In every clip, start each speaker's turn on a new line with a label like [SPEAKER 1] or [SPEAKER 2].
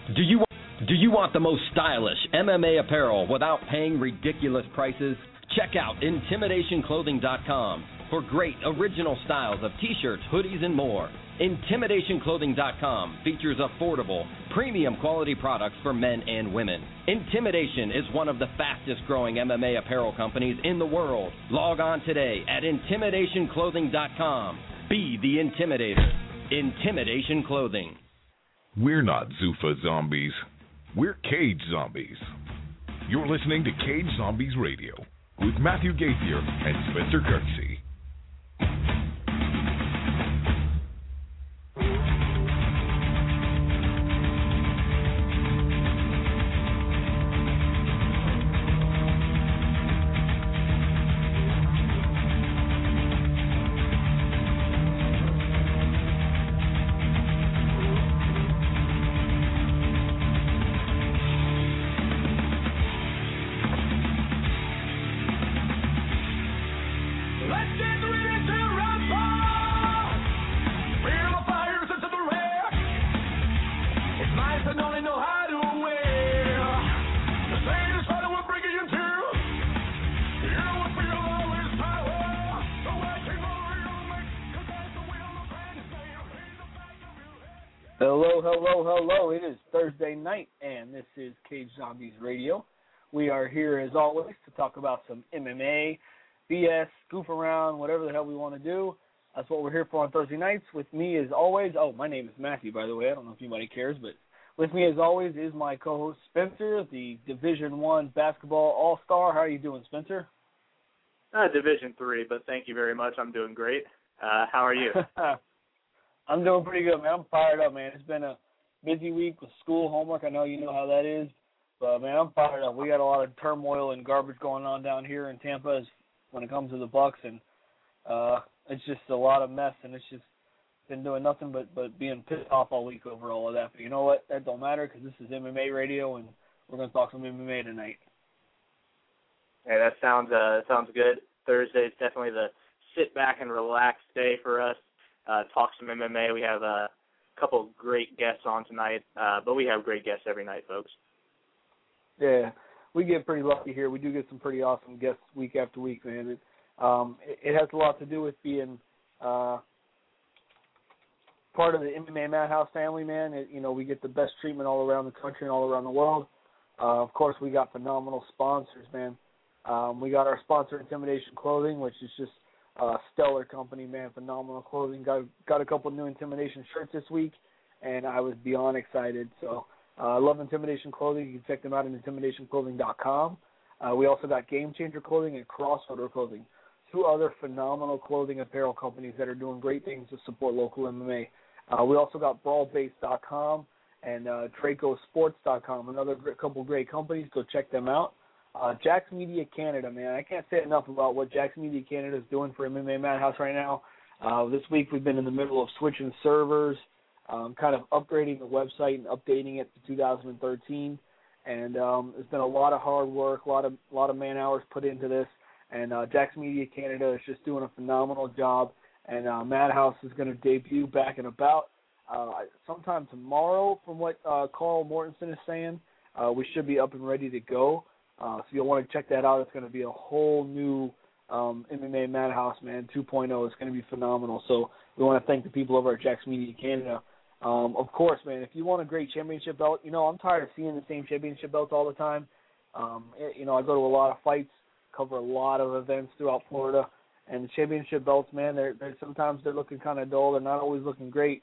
[SPEAKER 1] Do you want the most stylish MMA apparel without paying ridiculous prices? Check out IntimidationClothing.com for great original styles of t-shirts, hoodies, and more. IntimidationClothing.com features affordable, premium quality products for men and women. Intimidation is one of the fastest growing MMA apparel companies in the world. Log on today at IntimidationClothing.com. Be the Intimidator. Intimidation Clothing.
[SPEAKER 2] We're not Zuffa zombies. We're Cage Zombies. You're listening to Cage Zombies Radio with Matthew Gaithier and Spencer Kirksey.
[SPEAKER 3] Hello. It is Thursday night, and this is Cage Zombies Radio. We are here, as always, to talk about some MMA, BS, goof around, whatever the hell we want to do. That's what we're here for on Thursday nights. With me, as always, my name is Matthew, by the way. I don't know if anybody cares, but with me, as always, is my co-host, Spencer, the Division I basketball all-star. How are you doing, Spencer?
[SPEAKER 4] Division III, but thank you very much. I'm doing great. How are you?
[SPEAKER 3] I'm doing pretty good, man. I'm fired up, man. It's been a busy week with school, homework. I know you know how that is. But, man, I'm fired up. We got a lot of turmoil and garbage going on down here in Tampa when it comes to the Bucks, and it's just a lot of mess, and it's just been doing nothing but being pissed off all week over all of that. But you know what? That don't matter because this is MMA radio, and we're going to talk some MMA tonight.
[SPEAKER 4] Hey, that sounds good. Thursday is definitely the sit back and relax day for us. Talk some MMA. We have a couple great guests on tonight, but we have great guests every night, folks.
[SPEAKER 3] Yeah, we get pretty lucky here. We do get some pretty awesome guests week after week, man. It has a lot to do with being part of the MMA Madhouse family, man. We get the best treatment all around the country and all around the world. Of course, we got phenomenal sponsors, man. We got our sponsor, Intimidation Clothing, which is just stellar company, man. Phenomenal clothing. Got a couple new Intimidation shirts this week, and I was beyond excited. So I love Intimidation Clothing. You can check them out at IntimidationClothing.com. We also got Game Changer Clothing and Crossroader Clothing, two other phenomenal clothing apparel companies that are doing great things to support local MMA. We also got BrawlBase.com and TracoSports.com, another couple great companies. Go check them out. Jax Media Canada, man. I can't say enough about what Jax Media Canada is doing for MMA Madhouse right now. This week we've been in the middle of switching servers, kind of upgrading the website and updating it to 2013. And there's been a lot of hard work, a lot of man hours put into this. And Jax Media Canada is just doing a phenomenal job. And Madhouse is going to debut back in about sometime tomorrow, from what Carl Mortensen is saying. We should be up and ready to go. So you'll want to check that out. It's going to be a whole new MMA Madhouse, man, 2.0. It's going to be phenomenal. So we want to thank the people over at Jax Media Canada. Of course, man, if you want a great championship belt, I'm tired of seeing the same championship belts all the time. I go to a lot of fights, cover a lot of events throughout Florida, and the championship belts, man, sometimes they're looking kind of dull. They're not always looking great.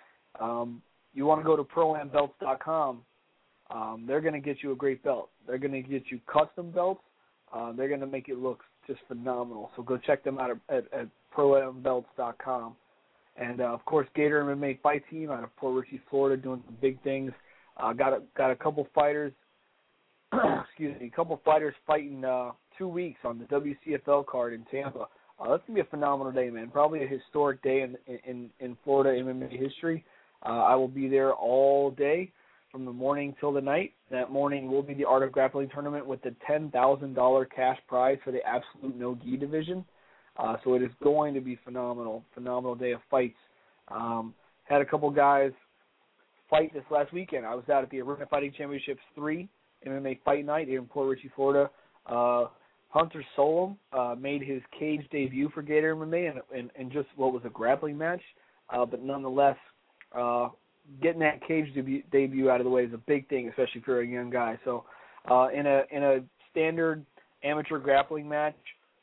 [SPEAKER 3] You want to go to ProAmBelts.com. They're going to get you a great belt. They're going to get you custom belts. They're going to make it look just phenomenal. So go check them out at ProAmBelts.com. And, of course, Gator MMA Fight Team out of Port Richey, Florida, doing some big things. Got a couple fighters, a couple fighters fighting 2 weeks on the WCFL card in Tampa. That's going to be a phenomenal day, man. Probably a historic day in Florida MMA history. I will be there all day, from the morning till the night. That morning will be the Art of Grappling tournament with the $10,000 cash prize for the absolute no-gi division. So it is going to be phenomenal day of fights. Had a couple guys fight this last weekend. I was out at the Arena Fighting Championships 3 MMA Fight Night here in Port Richey, Florida. Hunter Solom made his cage debut for Gator MMA in just what was a grappling match, but nonetheless, getting that cage debut out of the way is a big thing, especially if you're a young guy. So, in a standard amateur grappling match,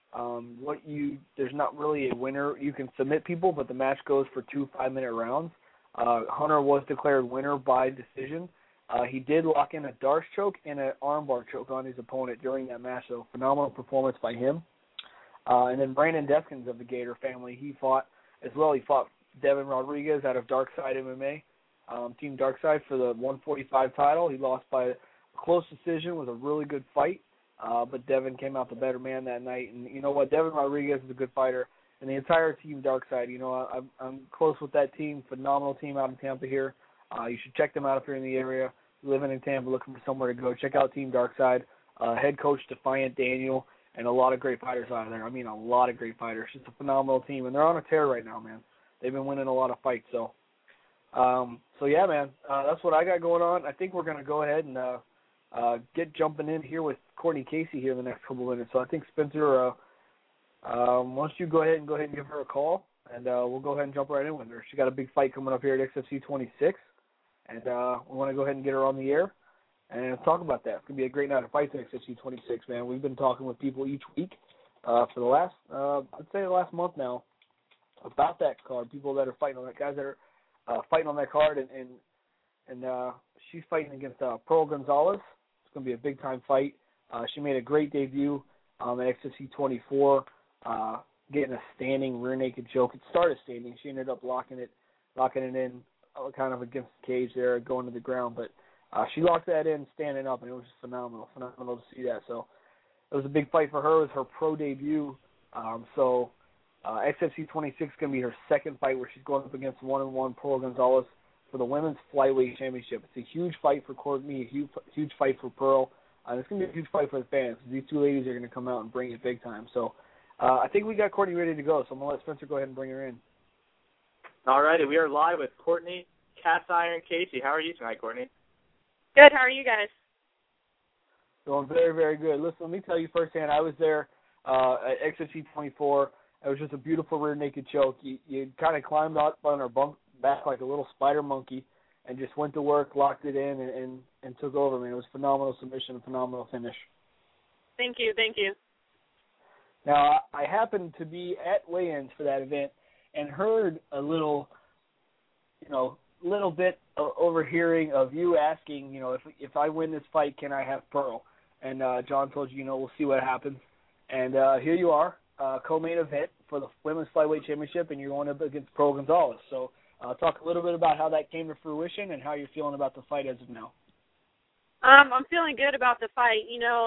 [SPEAKER 3] there's not really a winner. You can submit people, but the match goes for 2 5-minute rounds. Hunter was declared winner by decision. He did lock in a Darce choke and an armbar choke on his opponent during that match, so phenomenal performance by him. And then Brandon Deskins of the Gator family, he fought as well. He fought Devin Rodriguez out of Darkside MMA, Team Darkside, for the 145 title. He lost by a close decision. It was a really good fight, but Devin came out the better man that night. And you know what? Devin Rodriguez is a good fighter. And the entire Team Darkside, you know, I'm close with that team, phenomenal team out in Tampa here. You should check them out if you're in the area, living in Tampa, looking for somewhere to go. Check out Team Darkside, head coach Defiant Daniel, and a lot of great fighters out of there. I mean, a lot of great fighters. It's a phenomenal team, and they're on a tear right now, man. They've been winning a lot of fights. So yeah, man, that's what I got going on. I think we're going to go ahead and get jumping in here with Courtney Casey here in the next couple of minutes. So I think, Spencer, why don't you go ahead and give her a call, and we'll go ahead and jump right in with her. She got a big fight coming up here at XFC 26, and we want to go ahead and get her on the air and talk about that. It's going to be a great night of fights at XFC 26, man. We've been talking with people each week for the last, I'd say the last month now, about that card, people that are fighting on that, guys that are fighting on that card, and she's fighting against Pearl Gonzalez. It's going to be a big-time fight. She made a great debut at XFC 24, getting a standing rear naked choke. It started standing. She ended up locking it in kind of against the cage there, going to the ground. But she locked that in standing up, and it was just phenomenal to see that. So it was a big fight for her. It was her pro debut. XFC 26 is going to be her second fight where she's going up against 1-1 Pearl Gonzalez for the women's flyweight championship. It's a huge fight for Courtney, a huge fight for Pearl. It's going to be a huge fight for the fans. These two ladies are going to come out and bring it big time. So I think we got Courtney ready to go, so I'm going to let Spencer go ahead and bring her in.
[SPEAKER 4] All righty, we are live with Courtney Cast Iron Casey. How are you tonight, Courtney?
[SPEAKER 5] Good. How are you guys?
[SPEAKER 3] Doing very, very good. Listen, let me tell you firsthand, I was there at XFC 24. It was just a beautiful rear naked choke. You kind of climbed up on her back like a little spider monkey and just went to work, locked it in, and took over. Man, it was a phenomenal submission, a phenomenal finish.
[SPEAKER 5] Thank you.
[SPEAKER 3] Now, I happened to be at weigh-ins for that event and heard a little bit overhearing of you asking, if I win this fight, can I have Pearl? And John told you, we'll see what happens. And here you are, co-main event for the Women's Flyweight Championship, and you're going up against Pearl Gonzalez. So talk a little bit about how that came to fruition and how you're feeling about the fight as of now.
[SPEAKER 5] I'm feeling good about the fight.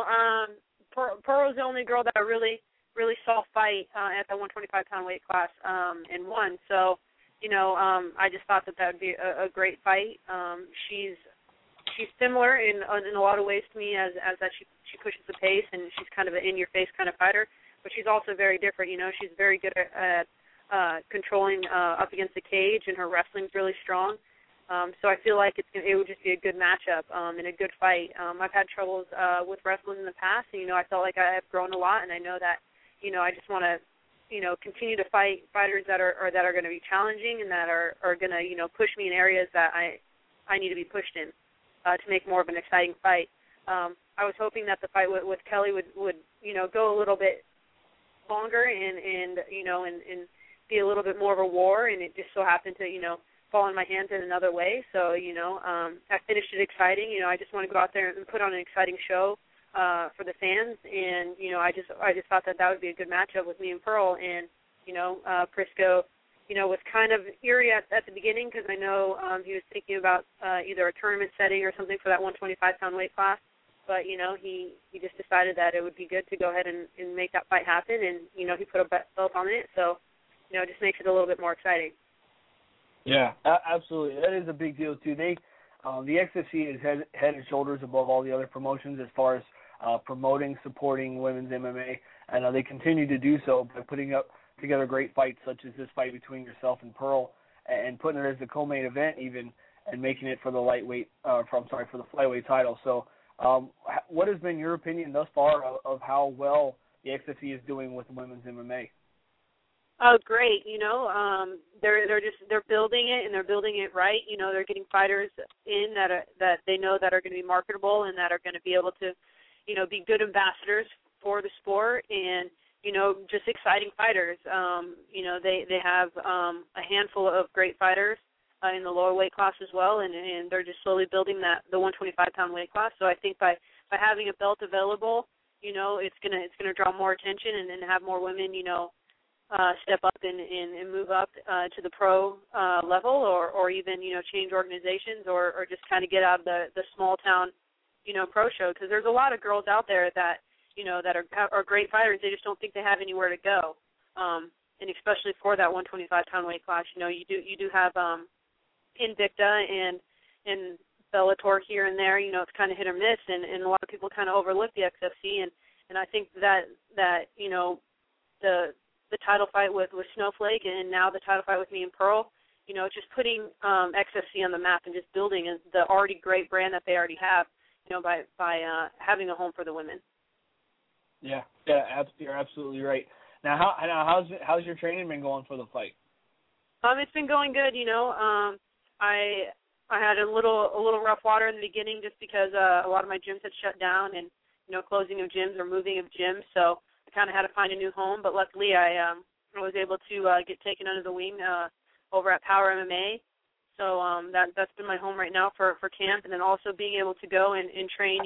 [SPEAKER 5] Pearl's the only girl that I really saw fight at the 125-pound weight class and won. So, I just thought that would be a great fight. She's similar in a lot of ways to me as that she pushes the pace, and she's kind of an in-your-face kind of fighter. But she's also very different. She's very good at controlling up against the cage, and her wrestling's really strong. So I feel like it would just be a good matchup and a good fight. I've had troubles with wrestling in the past, and, I felt like I have grown a lot, and I know that, I just want to, continue to fight fighters that are going to be challenging and that are going to, push me in areas that I need to be pushed in to make more of an exciting fight. I was hoping that the fight with Kelly would go a little bit longer and be a little bit more of a war, and it just so happened to, fall in my hands in another way. So, I finished it exciting. I just want to go out there and put on an exciting show for the fans, and, I just thought that would be a good matchup with me and Pearl, and, Prisco, was kind of eerie at the beginning because I know he was thinking about either a tournament setting or something for that 125-pound weight class, but, he just decided that it would be good to go ahead and make that fight happen, and, he put a belt on it, so, it just makes it a little bit more exciting.
[SPEAKER 3] Yeah, absolutely. That is a big deal, too. The XFC is head and shoulders above all the other promotions as far as promoting, supporting women's MMA, and they continue to do so by putting up together great fights such as this fight between yourself and Pearl and putting it as the co-main event even and making it for the for the flyweight title. So, what has been your opinion thus far of how well the XFE is doing with women's MMA?
[SPEAKER 5] Oh, great. They're building it, and they're building it right. They're getting fighters in that they know that are going to be marketable and that are going to be able to, be good ambassadors for the sport and, just exciting fighters. They have a handful of great fighters in the lower weight class as well, and they're just slowly building the 125-pound weight class. So I think by having a belt available, it's gonna draw more attention and have more women, step up and move up to the pro level, or even change organizations, or just kind of get out of the small town pro show, because there's a lot of girls out there that that are great fighters. They just don't think they have anywhere to go, and especially for that 125-pound weight class. You do have Invicta and Bellator here and there. It's kind of hit or miss, and a lot of people kind of overlook the XFC, and I think that the title fight with Snowflake, and now the title fight with me and Pearl, just putting XFC on the map and just building the already great brand that they already have, by having a home for the women.
[SPEAKER 3] Yeah, you're absolutely right. Now, how's your training been going for the fight?
[SPEAKER 5] It's been going good. I had a little rough water in the beginning just because a lot of my gyms had shut down, and closing of gyms or moving of gyms, so I kind of had to find a new home. But luckily, I was able to get taken under the wing over at Power MMA. So that's been my home right now for camp, and then also being able to go and train,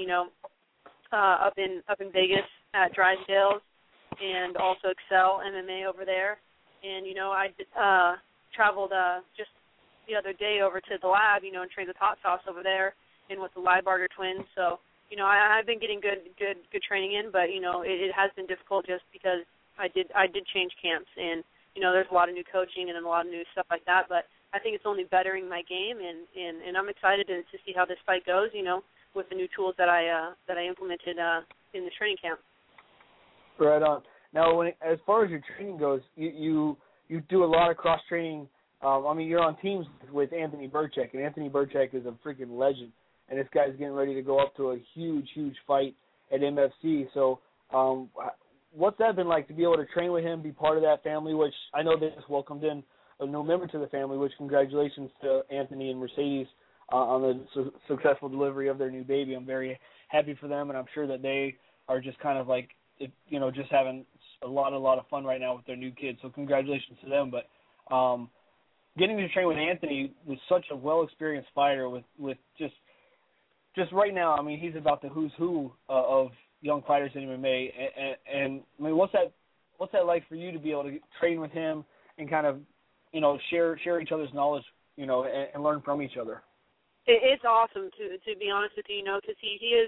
[SPEAKER 5] up in Vegas at Drysdale's, and also Excel MMA over there. And I traveled just the other day over to the lab, and trained with Hot Sauce over there, and with the Leibarger twins. So I've been getting good training in, but it has been difficult just because I did change camps, and there's a lot of new coaching and a lot of new stuff like that. But I think it's only bettering my game, and I'm excited to see how this fight goes. With the new tools that I implemented in the training camp.
[SPEAKER 3] Right on. Now, as far as your training goes, you do a lot of cross training. You're on teams with Anthony Burchak, and Anthony Burchak is a freaking legend. And this guy's getting ready to go up to a huge fight at MFC. So what's that been like to be able to train with him, be part of that family, which I know they just welcomed in a new member to the family, which congratulations to Anthony and Mercedes on the successful delivery of their new baby. I'm very happy for them, and I'm sure that they are just kind of like, just having a lot of fun right now with their new kids. So congratulations to them. But getting to train with Anthony was such a well-experienced fighter with just right now, he's about the who's who of young fighters in MMA, and what's that like for you to be able to train with him and kind of, share each other's knowledge, and learn from each other?
[SPEAKER 5] It's awesome to be honest with you, because he is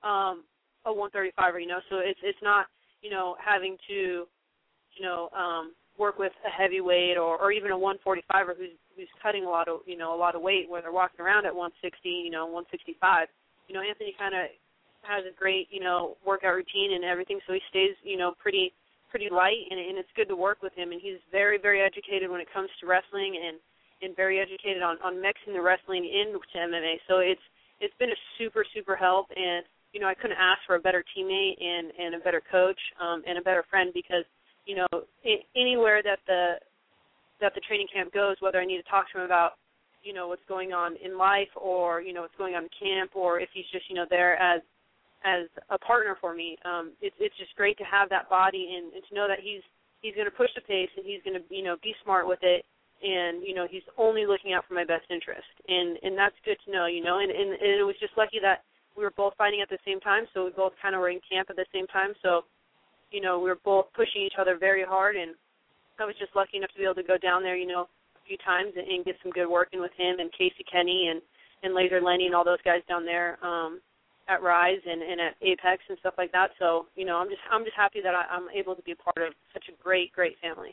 [SPEAKER 5] a 135er, so it's not, having to, work with a heavyweight or even a 145er who's cutting a lot of weight, where they're walking around at 160, 165. Anthony kind of has a great, workout routine and everything, so he stays, pretty light, and it's good to work with him. And he's very, very educated when it comes to wrestling, and very educated on mixing the wrestling into MMA. So it's been a super, super help, and I couldn't ask for a better teammate and a better coach and a better friend, because anywhere that the training camp goes, whether I need to talk to him about what's going on in life, or what's going on in camp, or if he's just there as a partner for me, it's just great to have that body and to know that he's going to push the pace, and he's going to be smart with it, and he's only looking out for my best interest, and that's good to know, and it was just lucky that we were both fighting at the same time, so we both kind of were in camp at the same time, so we were both pushing each other very hard, and I was just lucky enough to be able to go down there, a few times and get some good work in with him and Casey Kenny and Laser Lenny and all those guys down there at Rise and at Apex and stuff like that. So, I'm just happy that I'm able to be a part of such a great family.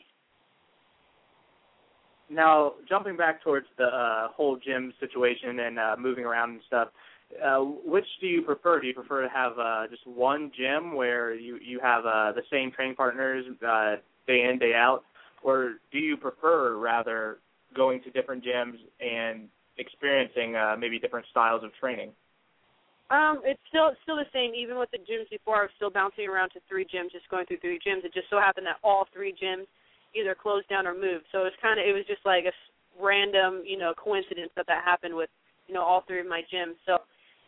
[SPEAKER 4] Now, jumping back towards the whole gym situation and moving around and stuff, which do you prefer? Do you prefer to have just one gym where you have the same training partners day in, day out, or do you prefer rather going to different gyms and experiencing maybe different styles of training?
[SPEAKER 5] It's still the same. Even with the gyms before, I was still bouncing around to 3 gyms, just going through 3 gyms. It just so happened that all 3 gyms either closed down or moved. So it was just like a random, coincidence that happened with, all 3 of my gyms. So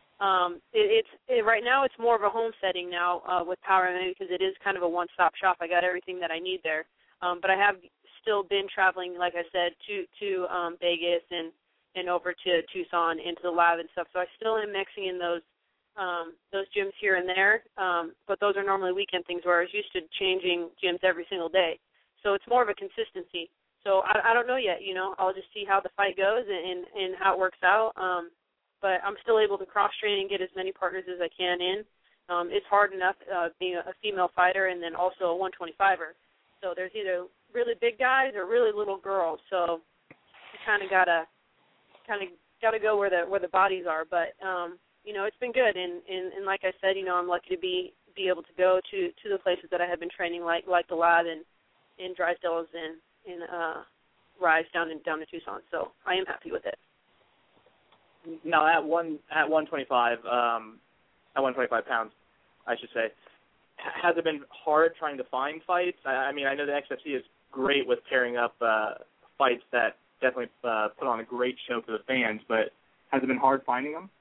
[SPEAKER 5] right now it's more of a home setting now with Power MMA because it is kind of a one-stop shop. I got everything that I need there. But I have still been traveling, like I said, to Vegas and over to Tucson into the lab and stuff. So I still am mixing in those gyms here and there, but those are normally weekend things where I was used to changing gyms every single day. So it's more of a consistency. So I don't know yet, I'll just see how the fight goes and how it works out. But I'm still able to cross-train and get as many partners as I can in. It's hard enough being a female fighter and then also a 125er. So there's either really big guys or really little girls. So you kind of gotta go where the bodies are. But it's been good. And like I said, I'm lucky to be able to go to the places that I have been training, like the lab and in Drysdale and in Rise down to Tucson. So I am happy with it.
[SPEAKER 4] Now at 125, at 125 pounds, I should say, has it been hard trying to find fights? I mean, I know the XFC is great with pairing up fights that definitely put on a great show for the fans, but has it been hard finding them?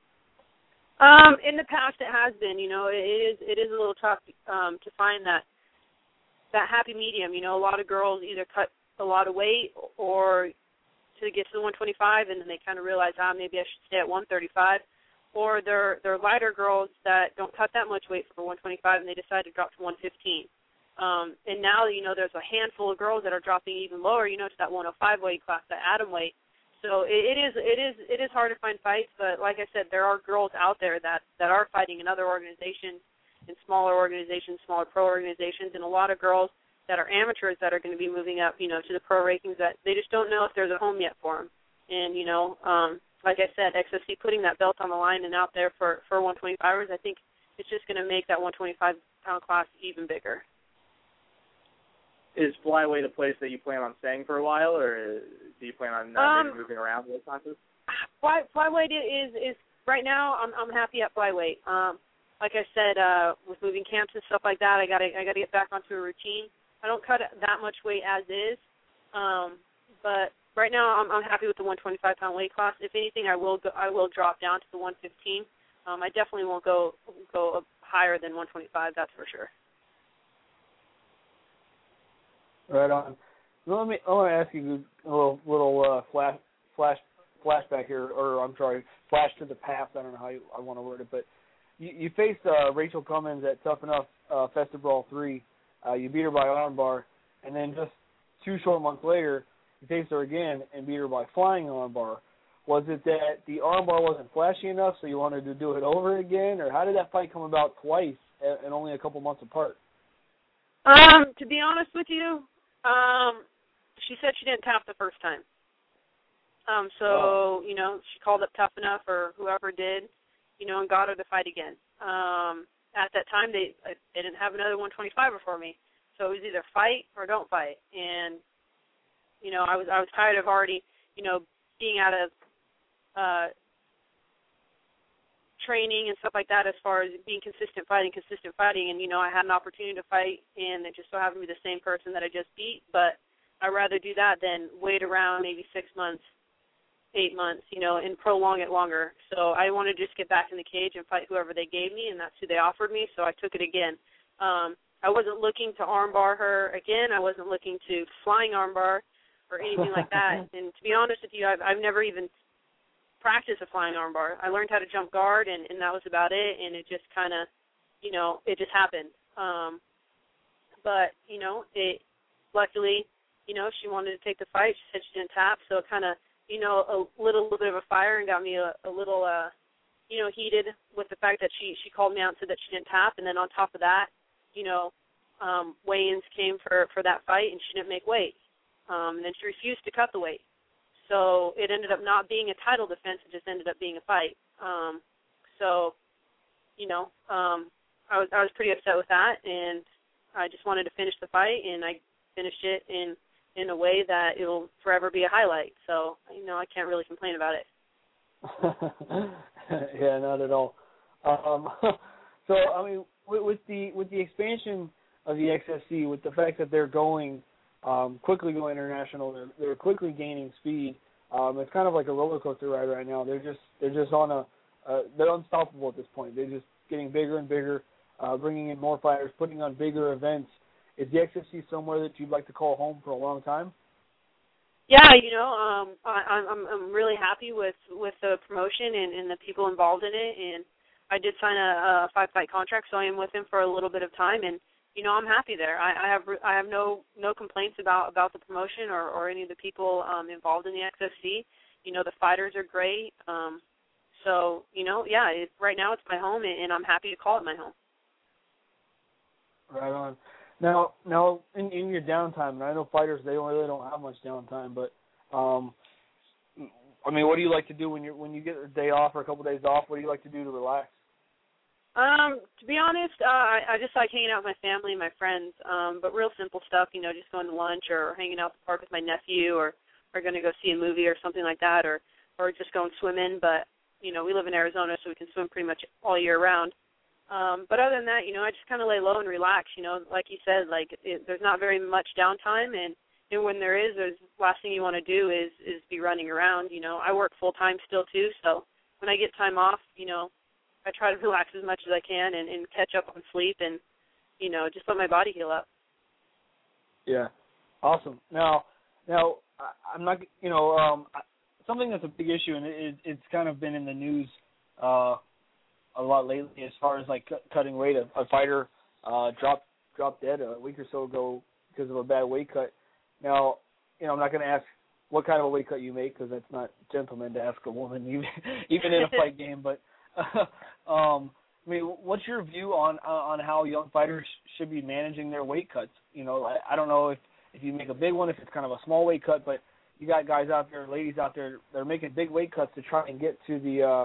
[SPEAKER 5] In the past, it has been. It is a little tough to find that happy medium. A lot of girls either cut a lot of weight or to get to the 125, and then they kind of realize, maybe I should stay at 135. Or they're lighter girls that don't cut that much weight for 125, and they decide to drop to 115. And now, there's a handful of girls that are dropping even lower, to that 105 weight class, that atom weight. So it is hard to find fights, but like I said, there are girls out there that are fighting in other organizations, in smaller organizations, smaller pro organizations, and a lot of girls that are amateurs that are going to be moving up, to the pro rankings that they just don't know if there's a home yet for them. And, like I said, XFC putting that belt on the line and out there for 125ers, I think it's just going to make that 125-pound class even bigger.
[SPEAKER 4] Is flyweight a place that you plan on staying for a while, or do you plan on maybe moving around those classes?
[SPEAKER 5] Flyweight is right now. I'm happy at flyweight. Like I said, with moving camps and stuff like that, I gotta get back onto a routine. I don't cut that much weight as is, but right now I'm happy with the 125-pound weight class. If anything, I will drop down to the 115. I definitely won't go higher than 125. That's for sure.
[SPEAKER 3] Right on. I want to ask you a little flashback here, or I'm sorry, flash to the past. I don't know how I want to word it, but you faced Rachel Cummins at Tough Enough Festive Brawl 3. You beat her by armbar, and then just 2 short months later, you faced her again and beat her by flying armbar. Was it that the armbar wasn't flashy enough, so you wanted to do it over again, or how did that fight come about twice and only a couple months apart?
[SPEAKER 5] To be honest with you, she said she didn't tap the first time. So, she called up Tough Enough or whoever did, and got her to fight again. At that time, they didn't have another 125er for me. So it was either fight or don't fight. And, I was tired of already, being out of training and stuff like that as far as being consistent fighting. And, I had an opportunity to fight, and it just so happened to be the same person that I just beat. But I'd rather do that than wait around maybe 6 months, 8 months, and prolong it longer. So I wanted to just get back in the cage and fight whoever they gave me, and that's who they offered me, so I took it again. I wasn't looking to armbar her again. I wasn't looking to flying armbar or anything like that. And to be honest with you, I've never even practiced a flying armbar. I learned how to jump guard, and that was about it, and it just kind of, it just happened. But, it luckily, she wanted to take the fight. She said she didn't tap, so it kind of, a little bit of a fire and got me a little, heated with the fact that she called me out and said that she didn't tap. And then on top of that, weigh-ins came for that fight, and she didn't make weight. And then she refused to cut the weight. So it ended up not being a title defense. It just ended up being a fight. So, I was pretty upset with that, and I just wanted to finish the fight, and I finished it in a way that it will forever be a highlight. So, I can't really complain about it.
[SPEAKER 3] Yeah, not at all. So I mean, with the expansion of the XFC, with the fact that they're quickly going international, they're quickly gaining speed. It's kind of like a roller coaster ride right now. They're just on they're unstoppable at this point. They're just getting bigger and bigger, bringing in more fighters, putting on bigger events. Is the XFC somewhere that you'd like to call home for a long time?
[SPEAKER 5] Yeah, I'm really happy with the promotion and the people involved in it, and I did sign a 5-fight contract, so I am with him for a little bit of time, and I'm happy there. I have no complaints about the promotion or any of the people involved in the XFC. The fighters are great. So right now it's my home, and I'm happy to call it my home.
[SPEAKER 3] Right on. Now in your downtime, and I know fighters they really don't have much downtime, but I mean, what do you like to do when you get a day off or a couple of days off? What do you like to do to relax?
[SPEAKER 5] To be honest, I just like hanging out with my family and my friends, but real simple stuff, just going to lunch or hanging out at the park with my nephew or going to go see a movie or something like that, or just going swimming. But we live in Arizona, so we can swim pretty much all year round. But other than that, I just kind of lay low and relax. Like you said, there's not very much downtime, and when there is, the last thing you want to do is be running around. I work full time still too, so when I get time off, I try to relax as much as I can and catch up on sleep and just let my body heal up.
[SPEAKER 3] Yeah, awesome. Now I'm not something that's a big issue, and it's kind of been in the news a lot lately as far as cutting weight. A fighter dropped dead a week or so ago because of a bad weight cut. Now, I'm not going to ask what kind of a weight cut you make because that's not gentleman to ask a woman, even in a fight game. But I mean, what's your view on how young fighters should be managing their weight cuts? I don't know if you make a big one, if it's kind of a small weight cut, but you got guys out there, ladies out there, that are making big weight cuts to try and get to the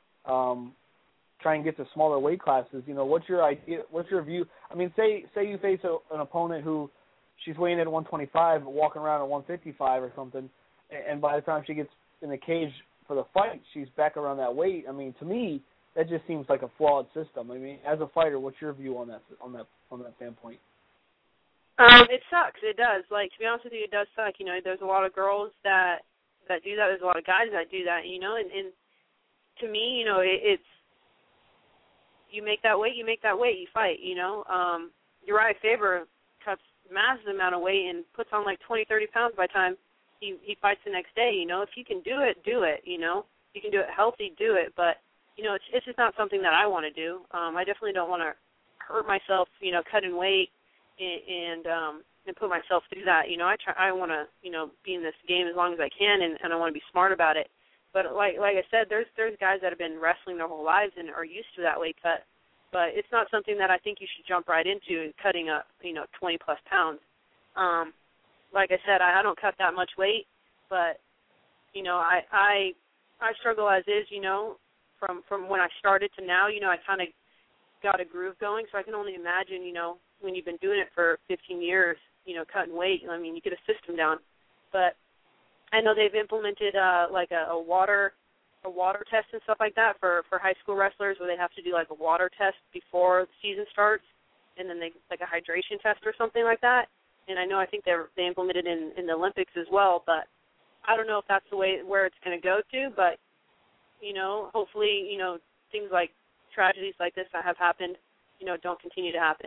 [SPEAKER 3] smaller weight classes. What's your idea? What's your view? I mean, say you face an opponent who she's weighing in at 125 but walking around at 155 or something, and by the time she gets in the cage for the fight, she's back around that weight. I mean, to me, that just seems like a flawed system. I mean, as a fighter, what's your view on that standpoint?
[SPEAKER 5] It sucks. It does. To be honest with you, it does suck. There's a lot of girls that do that. There's a lot of guys that do that. And to me, it's you make that weight, you fight. Uriah Faber cuts massive amount of weight and puts on 20, 30 pounds by the time he fights the next day. If you can do it, do it. You can do it healthy, do it. But it's just not something that I want to do. I definitely don't want to hurt myself, cutting weight and put myself through that. I want to, be in this game as long as I can, and I want to be smart about it. But like I said, there's guys that have been wrestling their whole lives and are used to that weight cut. But it's not something that I think you should jump right into, cutting up, 20 plus pounds. Like I said, I don't cut that much weight, but I struggle as is, from when I started to now. I kind of got a groove going, so I can only imagine, when you've been doing it for 15 years, cutting weight. I mean, you get a system down. But I know they've implemented a water test and stuff like that for high school wrestlers, where they have to do a water test before the season starts, and then they a hydration test or something like that. And I think they implemented it in the Olympics as well. But I don't know if that's the way where it's going to go to. But hopefully, things like tragedies like this that have happened, don't continue to happen.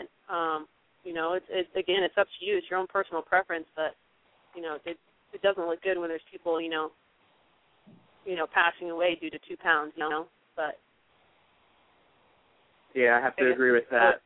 [SPEAKER 5] It's up to you. It's your own personal preference, but it doesn't look good when there's people, passing away due to 2 pounds, but.
[SPEAKER 4] Yeah, I have to agree with that.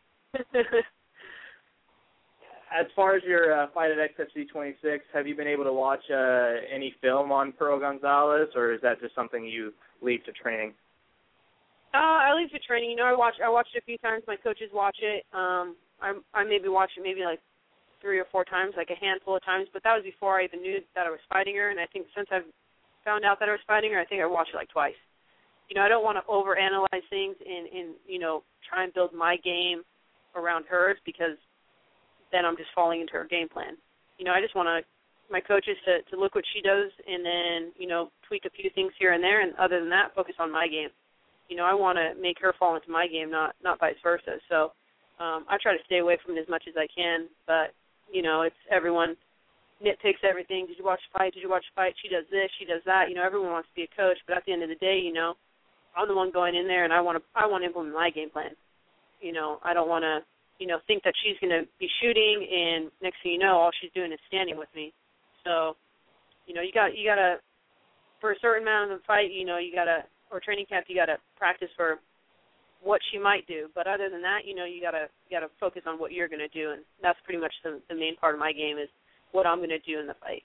[SPEAKER 4] As far as your fight at XFC 26, have you been able to watch any film on Pearl Gonzalez, or is that just something you leave to training?
[SPEAKER 5] I leave to training. I watched it a few times. My coaches watch it. I maybe watched it 3 or 4 times, a handful of times, but that was before I even knew that I was fighting her, and I think since I've found out that I was fighting her, I think I watched it twice. I don't want to overanalyze things and try and build my game around hers, because then I'm just falling into her game plan. I just want to, my coaches to look what she does and then, you know, tweak a few things here and there, and other than that, focus on my game. You know, I want to make her fall into my game, not vice versa. So I try to stay away from it as much as I can, but, you know, it's everyone nitpicks everything. Did you watch the fight? Did you watch the fight? She does this, she does that. You know, everyone wants to be a coach, but at the end of the day, you know, I'm the one going in there, and I want to implement my game plan. You know, I don't want to, you know, think that she's going to be shooting, and next thing you know, all she's doing is standing with me. So, you know, you got to, for a certain amount of the fight, you know, or training camp, you got to practice for what she might do. But other than that, you know, you got to focus on what you're going to do, and that's pretty much the main part of my game is what I'm going to do in the fight.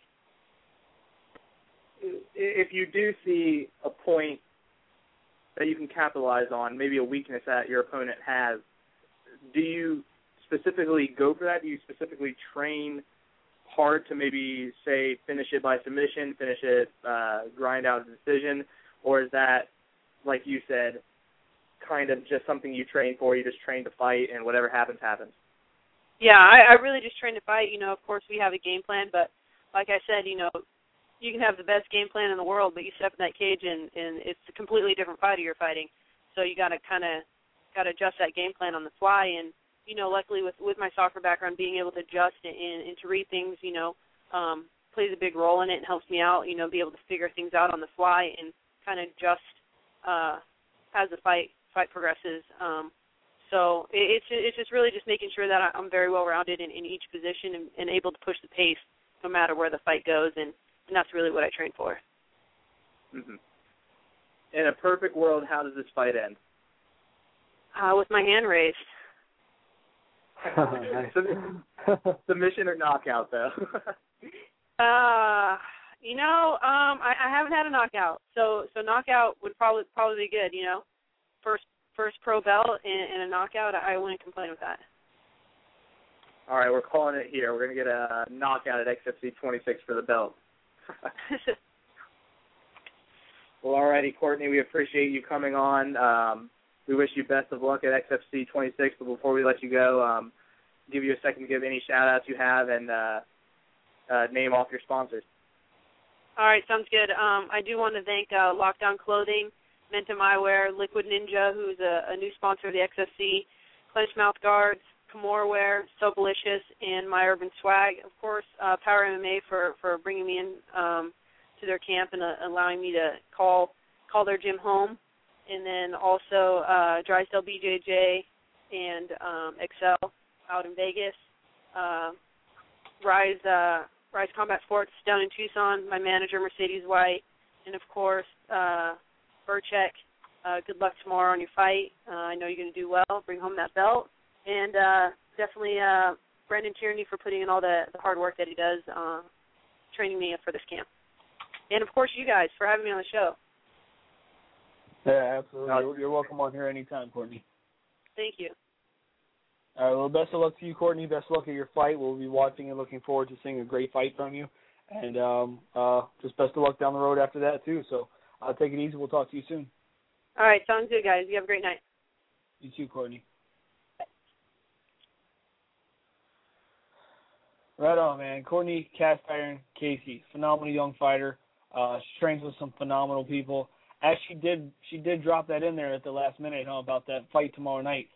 [SPEAKER 4] If you do see a point that you can capitalize on, maybe a weakness that your opponent has, do you specifically go for that? Do you specifically train hard to maybe, say, finish it by submission, finish it, grind out a decision, or is that, like you said, kind of just something you train for, you just train to fight, and whatever happens, happens?
[SPEAKER 5] Yeah, I really just train to fight. You know, of course, we have a game plan, but like I said, you know, you can have the best game plan in the world, but you step in that cage and it's a completely different fighter you're fighting. So you got to adjust that game plan on the fly. And, you know, luckily with my soccer background, being able to adjust and to read things, you know, plays a big role in it and helps me out, you know, be able to figure things out on the fly and kind of adjust as the fight progresses. So it's just really just making sure that I'm very well-rounded in each position and able to push the pace no matter where the fight goes, and that's really what I train for.
[SPEAKER 4] Mm-hmm. In a perfect world, how does this fight end?
[SPEAKER 5] With my hand raised.
[SPEAKER 4] Submission or knockout, though?
[SPEAKER 5] You know, I haven't had a knockout, so knockout would probably be good. You know, first pro belt and a knockout, I wouldn't complain with that.
[SPEAKER 4] All right, we're calling it here. We're going to get a knockout at XFC 26 for the belt. Well, all righty, Courtney, we appreciate you coming on. We wish you best of luck at XFC 26, but before we let you go, give you a second to give any shout-outs you have and name off your sponsors.
[SPEAKER 5] All right, sounds good. I do want to thank Lockdown Clothing, Mentum Eyewear, Liquid Ninja, who's a new sponsor of the XFC, Clenched Mouth Guards, Kimura Wear, Soapalicious, and My Urban Swag. Of course, Power MMA for bringing me in to their camp and allowing me to call their gym home. And then also Drysdale BJJ and Excel out in Vegas. Rise Combat Sports down in Tucson, my manager, Mercedes White. And, of course, Burchek, good luck tomorrow on your fight. I know you're going to do well. Bring home that belt. And definitely Brendan Tierney for putting in all the hard work that he does training me for this camp. And, of course, you guys for having me on the show.
[SPEAKER 3] Yeah, absolutely. You're welcome on here anytime, Courtney.
[SPEAKER 5] Thank you.
[SPEAKER 3] All right, well, best of luck to you, Courtney. Best of luck at your fight. We'll be watching and looking forward to seeing a great fight from you. And just best of luck down the road after that, too. So take it easy. We'll talk to you soon.
[SPEAKER 5] All right, sounds good, guys. You have a great night.
[SPEAKER 3] You too, Courtney. Right on, man. Courtney Cast Iron Casey, phenomenal young fighter. She trains with some phenomenal people. Actually, she did drop that in there at the last minute, about that fight tomorrow night.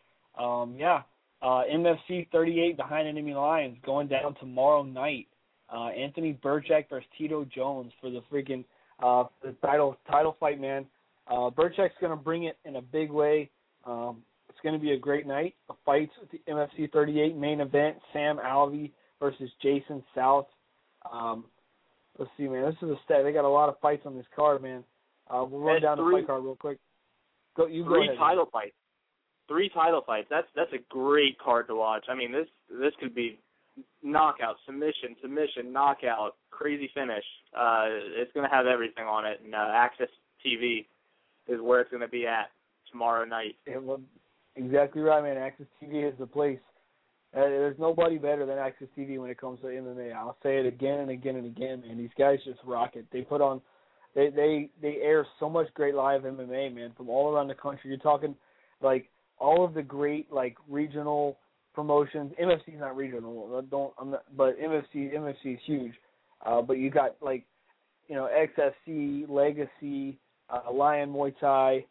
[SPEAKER 3] MFC 38 behind enemy lines going down tomorrow night. Anthony Burchak versus Tito Jones for the freaking the title fight, man. Burchak's going to bring it in a big way. It's going to be a great night. The fights at the MFC 38 main event, Sam Alvey versus Jason South. Let's see, man. This is a stat. They got a lot of fights on this card, man. We'll run down the fight card real quick. Go ahead.
[SPEAKER 4] Three title fights. That's a great card to watch. I mean, this could be knockout, submission, knockout, crazy finish. It's going to have everything on it, and Access TV is where it's going to be at tomorrow night.
[SPEAKER 3] Yeah, well, exactly right, man. Access TV is the place. There's nobody better than Access TV when it comes to MMA. I'll say it again and again and again, man. These guys just rock it. They put on, they air so much great live MMA, man, from all around the country. You're talking like all of the great like regional promotions. MFC's not regional, but MFC is huge. But you got XFC, Legacy, Lion Muay Thai,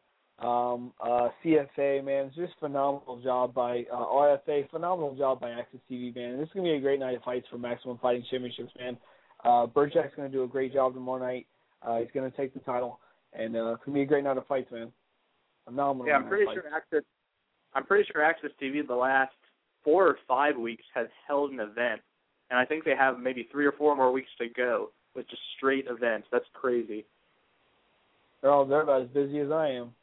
[SPEAKER 3] CFA, man. It's just phenomenal job by RFA, phenomenal job by Access TV, man. And this is going to be a great night of fights for Maximum Fighting Championships, man. Burchak's going to do a great job tomorrow night. He's going to take the title, and it's going to be a great night of fights, man. Phenomenal.
[SPEAKER 4] Yeah, I'm pretty sure Access TV the last 4 or 5 weeks has held an event, and I think they have maybe 3 or 4 more weeks to go with just straight events. That's crazy.
[SPEAKER 3] They're about as busy as I am.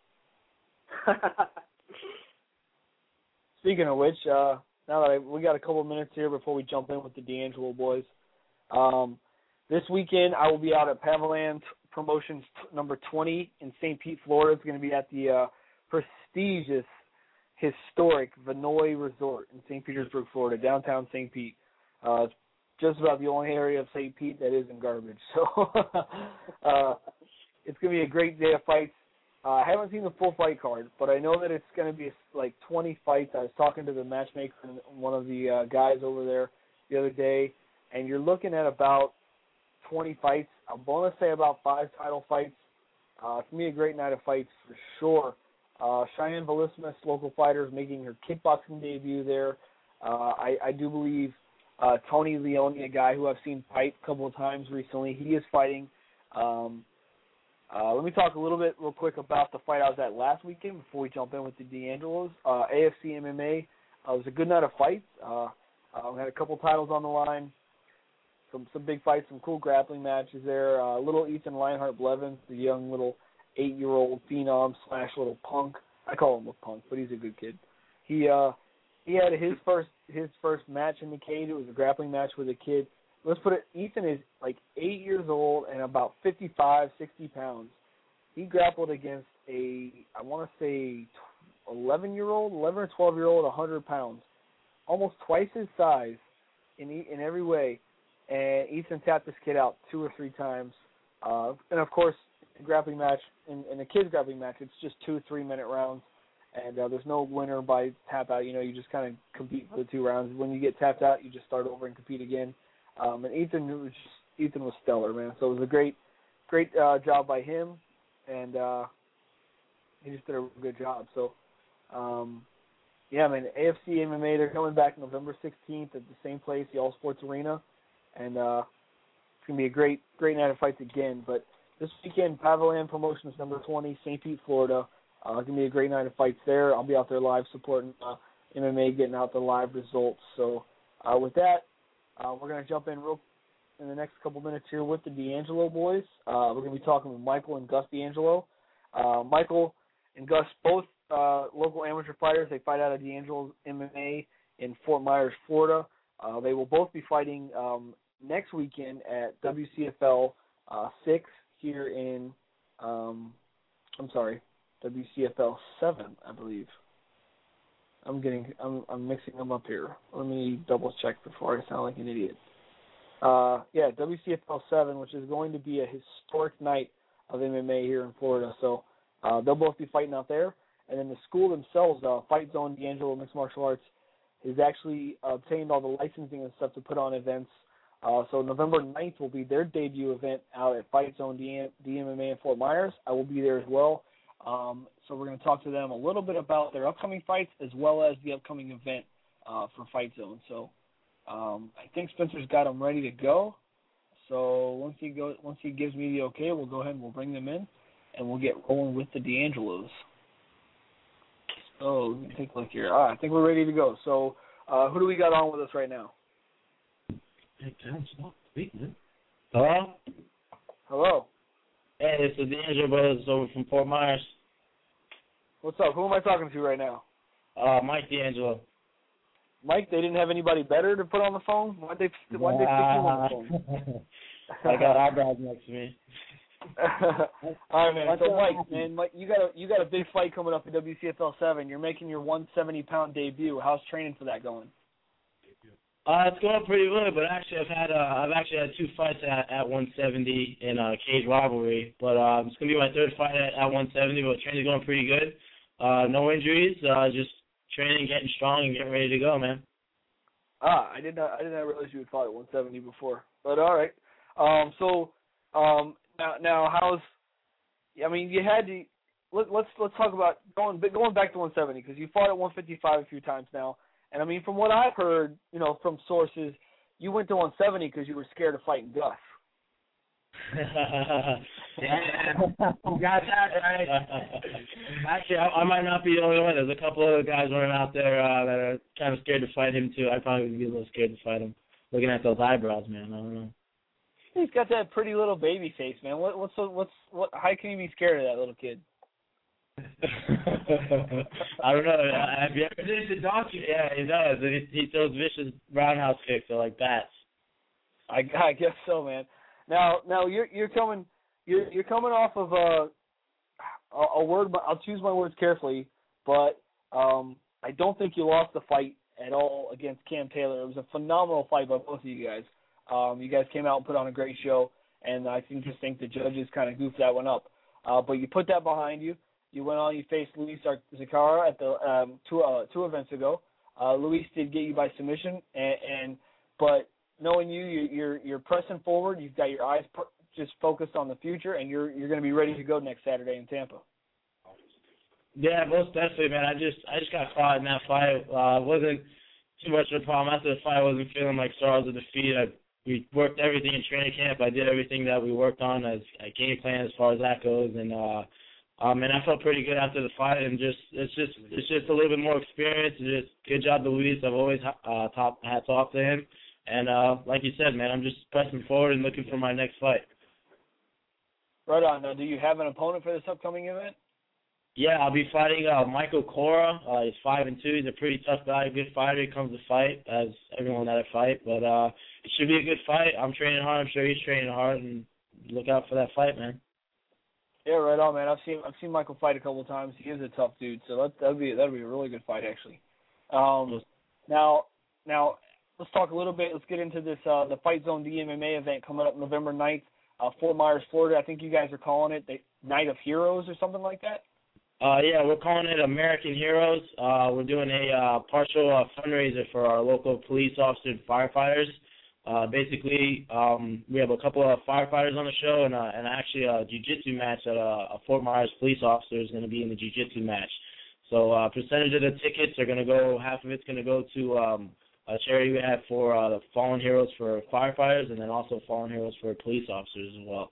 [SPEAKER 3] Speaking of which, now that we got a couple of minutes here before we jump in with the D'Angelo boys, this weekend I will be out at Pavaland Promotions number 20 in St. Pete, Florida. It's going to be at the prestigious, historic Vinoy Resort in St. Petersburg, Florida, downtown St. Pete. It's just about the only area of St. Pete that isn't garbage. So it's going to be a great day of fights. I haven't seen the full fight card, but I know that it's going to be like 20 fights. I was talking to the matchmaker and one of the guys over there the other day, and you're looking at about 20 fights. I'm going to say about 5 title fights. It's going to be a great night of fights for sure. Cheyenne Velismas, local fighter, is making her kickboxing debut there. I do believe Tony Leone, a guy who I've seen fight a couple of times recently, he is fighting. Let me talk a little bit real quick about the fight I was at last weekend before we jump in with the D'Angelos. AFC MMA was a good night of fights. We had a couple titles on the line, some big fights, some cool grappling matches there. Little Ethan Lionheart-Blevins, the young little 8-year-old phenom / little punk. I call him a punk, but he's a good kid. He had his first match in the cage. It was a grappling match with a kid. Let's put it, Ethan is like 8 years old and about 55, 60 pounds. He grappled against I want to say 11 or 12-year-old, 100 pounds, almost twice his size in every way. And Ethan tapped this kid out 2 or 3 times. And, of course, the grappling match, in a kid's grappling match, it's just 2 3-minute rounds. And there's no winner by tap out. You just kind of compete for the 2 rounds. When you get tapped out, you just start over and compete again. And Ethan was stellar, man. So it was a great job by him, and he just did a good job. So, yeah, man, AFC MMA, they're coming back November 16th at the same place, the All Sports Arena, and it's going to be a great night of fights again. But this weekend, Pavaland Promotions number 20, St. Pete, Florida. It's going to be a great night of fights there. I'll be out there live supporting MMA, getting out the live results. So with that, we're going to jump in in the next couple minutes here with the D'Angelo boys. We're going to be talking with Michael and Gus D'Angelo. Michael and Gus, both local amateur fighters. They fight out of D'Angelo's MMA in Fort Myers, Florida. They will both be fighting next weekend at WCFL 6 here in, WCFL 7, I believe. I'm mixing them up here. Let me double check before I sound like an idiot. Yeah, WCFL 7, which is going to be a historic night of MMA here in Florida. So they'll both be fighting out there. And then the school themselves, Fight Zone D'Angelo Mixed Martial Arts, has actually obtained all the licensing and stuff to put on events. So November 9th will be their debut event out at Fight Zone DMMA in Fort Myers. I will be there as well. So we're going to talk to them a little bit about their upcoming fights as well as the upcoming event for Fight Zone. So I think Spencer's got them ready to go. So once he gives me the okay, we'll go ahead and we'll bring them in, and we'll get rolling with the D'Angelos. So let me take a look here. All right, I think we're ready to go. So who do we got on with us right now?
[SPEAKER 6] Hello?
[SPEAKER 3] Hello.
[SPEAKER 6] Hey, it's the D'Angelo brothers over from Fort Myers.
[SPEAKER 3] What's up? Who am I talking to right now?
[SPEAKER 6] Mike D'Angelo.
[SPEAKER 3] Mike, they didn't have anybody better to put on the phone? Why'd they stick you on the phone?
[SPEAKER 6] I got eyebrows next to me.
[SPEAKER 3] All right, man. So, Mike, you got a big fight coming up in WCFL 7. You're making your 170-pound debut. How's training for that going?
[SPEAKER 6] It's going pretty good, but actually I've actually had 2 fights at 170 in cage rivalry. But it's gonna be my 3rd fight at 170. But training's going pretty good. No injuries. Just training, getting strong, and getting ready to go, man.
[SPEAKER 3] I did not realize you had fought at 170 before. But all right. Now how's? I mean, you had to. Let's talk about going back to 170 because you fought at 155 a few times now, and I mean, from what I've heard, from sources, you went to 170 because you were scared of fighting Gus.
[SPEAKER 6] Yeah, you got that right. Actually, I might not be the only one. There's a couple other guys running out there that are kind of scared to fight him too. I probably would be a little scared to fight him. Looking at those eyebrows, man, I don't know.
[SPEAKER 3] He's got that pretty little baby face, man. What? How can you be scared of that little kid?
[SPEAKER 6] I don't know. Have you ever seen the donkey? Yeah, he does. He throws vicious roundhouse kicks or like bats.
[SPEAKER 3] I guess so, man. Now you're coming off of a word. I'll choose my words carefully, but I don't think you lost the fight at all against Cam Taylor. It was a phenomenal fight by both of you guys. You guys came out and put on a great show, and I think the judges kind of goofed that one up. But you put that behind you. You went on. You faced Luis Zakara at the two events ago. Luis did get you by submission, but knowing you're pressing forward. You've got your eyes just focused on the future, and you're going to be ready to go next Saturday in Tampa.
[SPEAKER 6] Yeah, most definitely, man. I just got caught in that fight. It wasn't too much of a problem after the fight. I wasn't feeling like sorrows of defeat. We worked everything in training camp. I did everything that we worked on as a game plan as far as that goes, and I felt pretty good after the fight. And it's just a little bit more experience. Just good job to Luis. I've always hats off to him. And like you said, man, I'm just pressing forward and looking for my next fight.
[SPEAKER 3] Right on. Now, do you have an opponent for this upcoming event?
[SPEAKER 6] Yeah, I'll be fighting Michael Cora. He's 5-2. He's a pretty tough guy, good fighter. He comes to fight, as everyone that I fight. But it should be a good fight. I'm training hard. I'm sure he's training hard. And look out for that fight, man. Yeah,
[SPEAKER 3] right on, man. I've seen Michael fight a couple of times. He is a tough dude, so that'll be a really good fight, actually. Now, let's talk a little bit. Let's get into this the Fight Zone DMMA event coming up November 9th, Fort Myers, Florida. I think you guys are calling it the Night of Heroes or something like that.
[SPEAKER 6] Yeah, we're calling it American Heroes. We're doing a partial fundraiser for our local police officers and firefighters. Basically, we have a couple of firefighters on the show and actually a jiu-jitsu match that a Fort Myers police officer is going to be in the jiu-jitsu match. So a percentage of the tickets are going to go, half of it's going to go to a charity we have for the Fallen Heroes for firefighters and then also Fallen Heroes for police officers as well.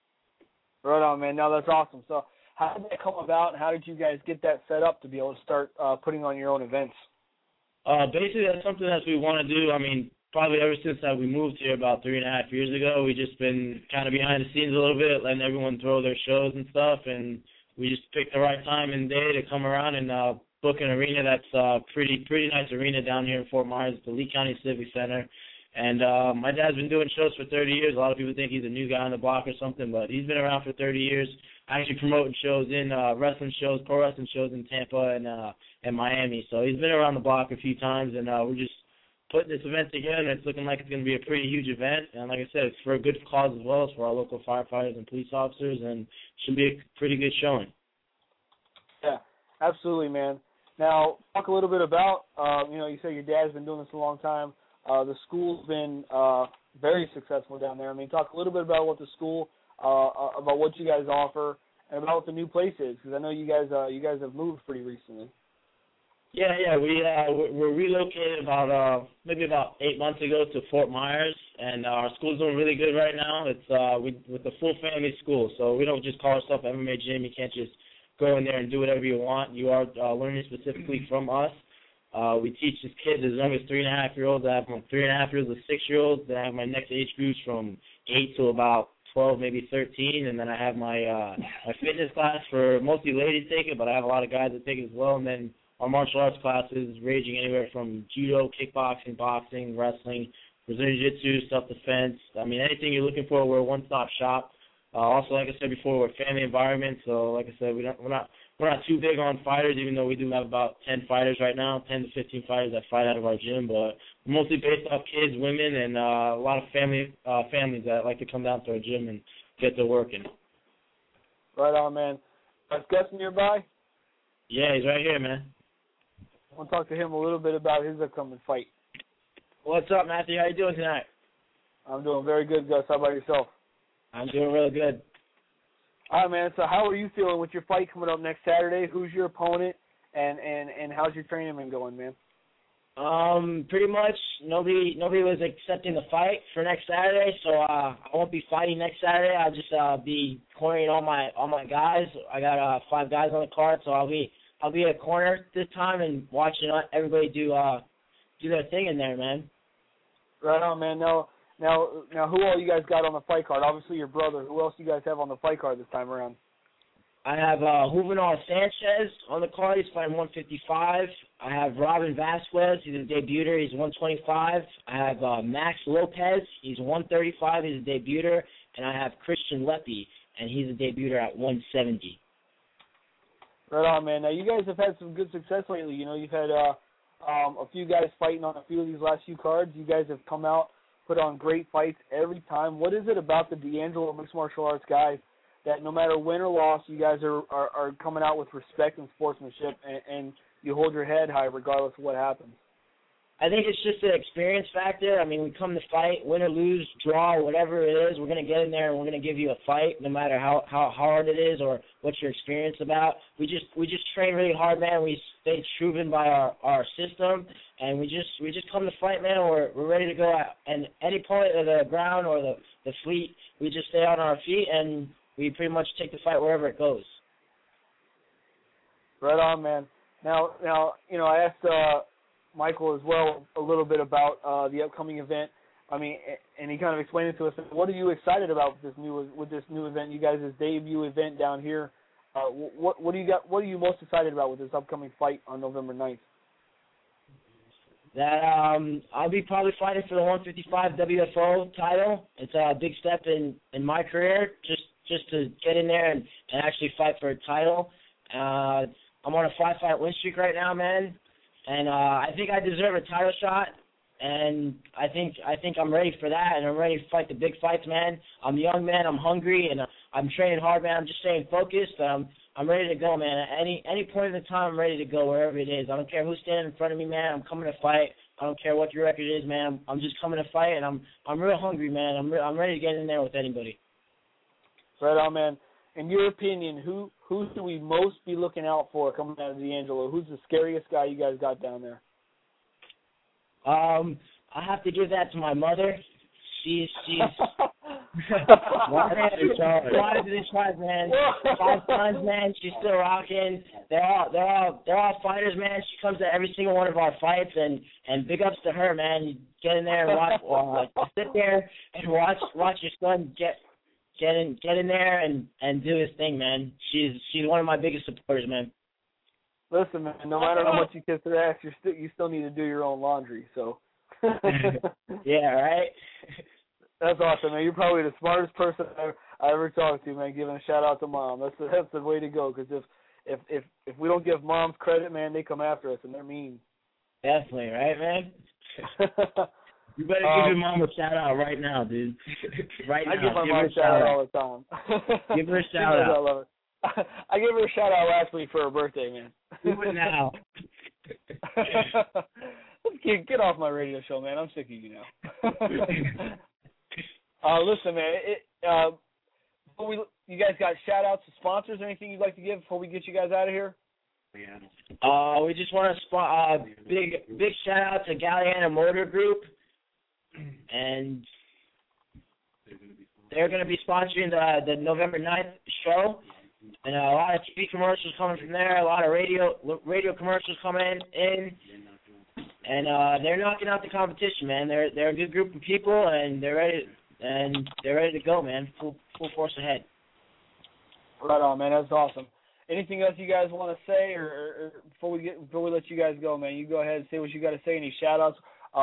[SPEAKER 3] Right on, man. No, that's awesome. So how did that come about, and how did you guys get that set up to be able to start putting on your own events?
[SPEAKER 6] Basically, that's something that we want to do. I mean, probably ever since we moved here about 3.5 years ago, we've just been kind of behind the scenes a little bit, letting everyone throw their shows and stuff, and we just picked the right time and day to come around and book an arena that's a pretty nice arena down here in Fort Myers, the Lee County Civic Center. And my dad's been doing shows for 30 years. A lot of people think he's a new guy on the block or something, but he's been around for 30 years, actually promoting shows in wrestling shows, pro wrestling shows in Tampa and Miami. So he's been around the block a few times, and we're just putting this event together. It's looking like it's going to be a pretty huge event. And like I said, it's for a good cause as well. It's for our local firefighters and police officers, and it should be a pretty good showing.
[SPEAKER 3] Yeah, absolutely, man. Now, talk a little bit about, you say your dad's been doing this a long time. The school's been very successful down there. I mean, talk a little bit about what the school, about what you guys offer, and about what the new place is, because I know you guys have moved pretty recently.
[SPEAKER 6] Yeah, we're relocated about maybe about 8 months ago to Fort Myers, and our school's doing really good right now. It's with a full family school, so we don't just call ourselves MMA Gym. You can't just go in there and do whatever you want. You are learning specifically from us. We teach these kids as young as 3.5-year-olds. I have from 3.5-year-olds to 6-year-olds. Then I have my next age groups from 8 to about 12, maybe 13. And then I have my fitness class for mostly ladies take it, but I have a lot of guys that take it as well. And then our martial arts classes ranging anywhere from judo, kickboxing, boxing, wrestling, Brazilian jiu-jitsu, self-defense. I mean, anything you're looking for, we're a one-stop shop. Also, like I said before, we're a family environment. So, like I said, we're not too big on fighters, even though we do have about 10 fighters right now, 10 to 15 fighters that fight out of our gym. But we're mostly based off kids, women, and a lot of families that like to come down to our gym and get to working.
[SPEAKER 3] Right on, man. Is Gus nearby?
[SPEAKER 6] Yeah, he's right here, man.
[SPEAKER 3] I want to talk to him a little bit about his upcoming fight.
[SPEAKER 6] What's up, Matthew? How you doing tonight?
[SPEAKER 3] I'm doing very good, Gus. How about yourself?
[SPEAKER 6] I'm doing really good.
[SPEAKER 3] All right, man. So how are you feeling with your fight coming up next Saturday? Who's your opponent, and how's your training been going, man?
[SPEAKER 6] Pretty much nobody was accepting the fight for next Saturday, so I won't be fighting next Saturday. I'll just be cornering all my guys. I got 5 guys on the card, so I'll be at corner this time and watching everybody do their thing in there, man.
[SPEAKER 3] Right on, man. Now, who all you guys got on the fight card? Obviously, your brother. Who else do you guys have on the fight card this time around?
[SPEAKER 6] I have Juvenal Sanchez on the card. He's fighting 155. I have Robin Vasquez. He's a debuter. He's 125. I have Max Lopez. He's 135. He's a debuter. And I have Christian Leppy, and he's a debuter at 170.
[SPEAKER 3] Right on, man. Now, you guys have had some good success lately. You know, you've had a few guys fighting on a few of these last few cards. You guys have come out, put on great fights every time. What is it about the D'Angelo Mixed Martial Arts guys that no matter win or loss, you guys are coming out with respect and sportsmanship, and you hold your head high regardless of what happens?
[SPEAKER 6] I think it's just an experience factor. I mean, we come to fight, win or lose, draw, whatever it is, we're going to get in there and we're going to give you a fight no matter how hard it is or what your experience about. We just train really hard, man. We stay proven by our system, and we just come to fight, man. We're ready to go at and any point of the ground or the fleet, we just stay on our feet and we pretty much take the fight wherever it goes.
[SPEAKER 3] Right on, man. Now, you know, I asked Michael as well a little bit about the upcoming event. I mean, and he kind of explained it to us. What are you excited about with this new event? You guys' debut event down here. What do you got? What are you most excited about with this upcoming fight on November 9th?
[SPEAKER 6] That I'll be probably fighting for the 155 WFO title. It's a big step in my career, just to get in there and actually fight for a title. I'm on a 5-fight win streak right now, man. And I think I deserve a title shot, and I think I'm ready for that, and I'm ready to fight the big fights, man. I'm young, man. I'm hungry, and I'm training hard, man. I'm just staying focused. I'm ready to go, man. At any point in the time, I'm ready to go wherever it is. I don't care who's standing in front of me, man. I'm coming to fight. I don't care what your record is, man. I'm just coming to fight, and I'm real hungry, man. I'm ready to get in there with anybody. Right
[SPEAKER 3] on, man. In your opinion, who should we most be looking out for coming out of D'Angelo? Who's the scariest guy you guys got down there?
[SPEAKER 6] I have to give that to my mother. She's man. 5 sons, man. She's still rocking. They're all fighters, man. She comes to every single one of our fights, and big ups to her, man. You get in there and watch, sit there and watch your son get in there and do his thing, man. She's one of my biggest supporters, man.
[SPEAKER 3] Listen, man, no matter how much you kiss her ass, you still need to do your own laundry, so.
[SPEAKER 6] Yeah, right?
[SPEAKER 3] That's awesome, man. You're probably the smartest person I ever talked to, man, giving a shout-out to Mom. That's the way to go, because if we don't give moms credit, man, they come after us, and they're mean.
[SPEAKER 6] Definitely, right, man? You better give your mom a shout-out right now, dude. Right now.
[SPEAKER 3] I give my mom a shout-out all the time.
[SPEAKER 6] Give her a shout-out.
[SPEAKER 3] I love it. I gave her a shout-out last week for her birthday, man.
[SPEAKER 6] Do it now.
[SPEAKER 3] Get off my radio show, man. I'm sick of you now. Listen, man, you guys got shout-outs to sponsors or anything you'd like to give before we get you guys out of here?
[SPEAKER 6] We just want to big shout-out to Galliana Motor Group. And they're going to be sponsoring the November 9th show. And a lot of TV commercials coming from there, a lot of radio commercials coming in. And they're knocking out the competition, man. They're a good group of people, and they're ready to go, man. Full force ahead.
[SPEAKER 3] Right on, man. That's awesome. Anything else you guys want to say, or before we let you guys go, man? You go ahead and say what you got to say. Any shout-outs?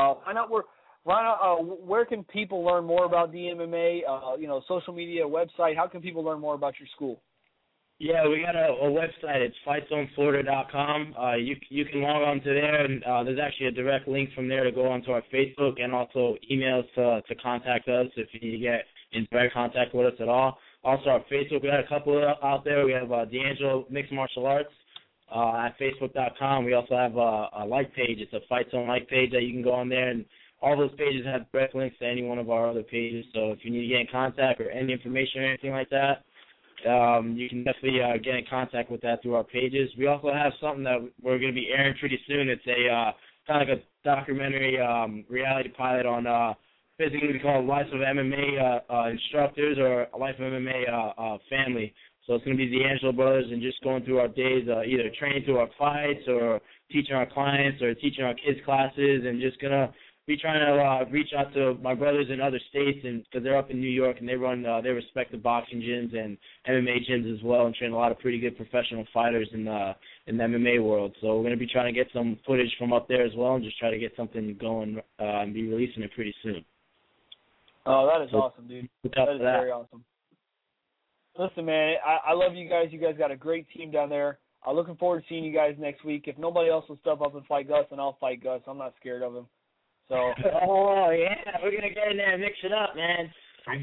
[SPEAKER 3] Where can people learn more about DMMA? Social media, website. How can people learn more about your school?
[SPEAKER 6] Yeah, we got a website. It's FightZoneFlorida.com. You can log on to there, and there's actually a direct link from there to go onto our Facebook and also emails to contact us if you get in direct contact with us at all. Also, our Facebook, we got a couple out there. We have D'Angelo Mixed Martial Arts at Facebook.com. We also have a like page. It's a Fight Zone like page that you can go on there and all those pages have direct links to any one of our other pages. So if you need to get in contact or any information or anything like that, you can definitely get in contact with that through our pages. We also have something that we're going to be airing pretty soon. It's a kind of like a documentary reality pilot on basically we call it Life of MMA Instructors or Life of MMA Family. So it's going to be the Angelo brothers and just going through our days, either training through our fights or teaching our clients or teaching our kids classes, and just going to be trying to reach out to my brothers in other states, and because they're up in New York and they run their respective boxing gyms and MMA gyms as well, and train a lot of pretty good professional fighters in the MMA world. So we're going to be trying to get some footage from up there as well, and just try to get something going and be releasing it pretty soon.
[SPEAKER 3] Oh, that is awesome, dude. That is very awesome. Listen, man, I love you guys. You guys got a great team down there. I'm looking forward to seeing you guys next week. If nobody else will step up and fight Gus, then I'll fight Gus. I'm not scared of him. So.
[SPEAKER 6] Oh, yeah, we're going to get in there and mix it up, man.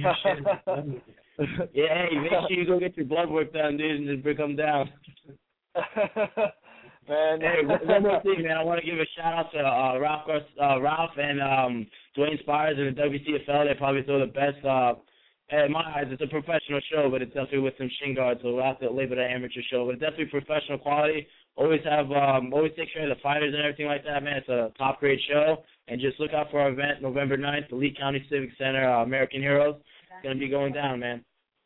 [SPEAKER 6] Yeah, hey, make sure you go get your blood work done, dude, and then come down.
[SPEAKER 3] Man.
[SPEAKER 6] Hey, one more thing, man. I want to give a shout-out to Ralph and Dwayne Spires and the WCFL. They probably throw the best in my eyes, it's a professional show, but it's definitely with some shin guards, so we'll have to label it an amateur show. But it's definitely professional quality. Always take care of the fighters and everything like that, man. It's a top-grade show. And just look out for our event November 9th, the Lee County Civic Center, American Heroes. It's going to be going down, man.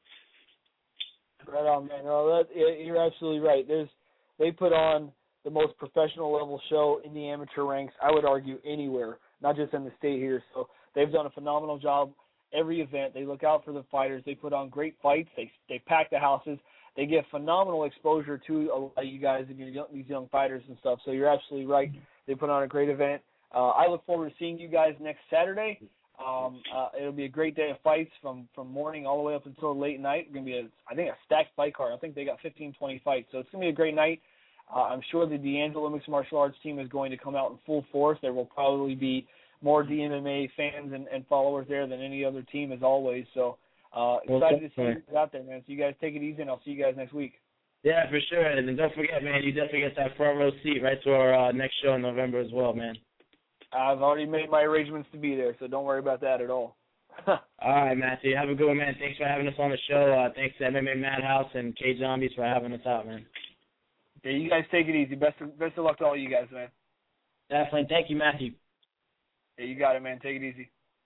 [SPEAKER 3] Right on, man. No, you're absolutely right. They put on the most professional level show in the amateur ranks, I would argue, anywhere, not just in the state here. So they've done a phenomenal job. Every event, they look out for the fighters. They put on great fights. They pack the houses. They give phenomenal exposure to you guys and these young fighters and stuff. So you're absolutely right. They put on a great event. I look forward to seeing you guys next Saturday. It'll be a great day of fights from morning all the way up until late night. It's going to be, I think, a stacked fight card. I think they got 15, 20 fights. So it's going to be a great night. I'm sure the D'Angelo Mixed Martial Arts team is going to come out in full force. There will probably be more DMMA fans and followers there than any other team, as always. So excited to see you out there, man. So you guys take it easy, and I'll see you guys next week.
[SPEAKER 6] Yeah, for sure. And then don't forget, man, you definitely get that front row seat right to our next show in November as well, man.
[SPEAKER 3] I've already made my arrangements to be there, so don't worry about that at all.
[SPEAKER 6] All right, Matthew. Have a good one, man. Thanks for having us on the show. Thanks to MMA Madhouse and Cage Zombies for having us out, man.
[SPEAKER 3] Yeah, you guys take it easy. Best of luck to all you guys, man.
[SPEAKER 6] Definitely. Thank you, Matthew.
[SPEAKER 3] Yeah, you got it, man. Take it easy.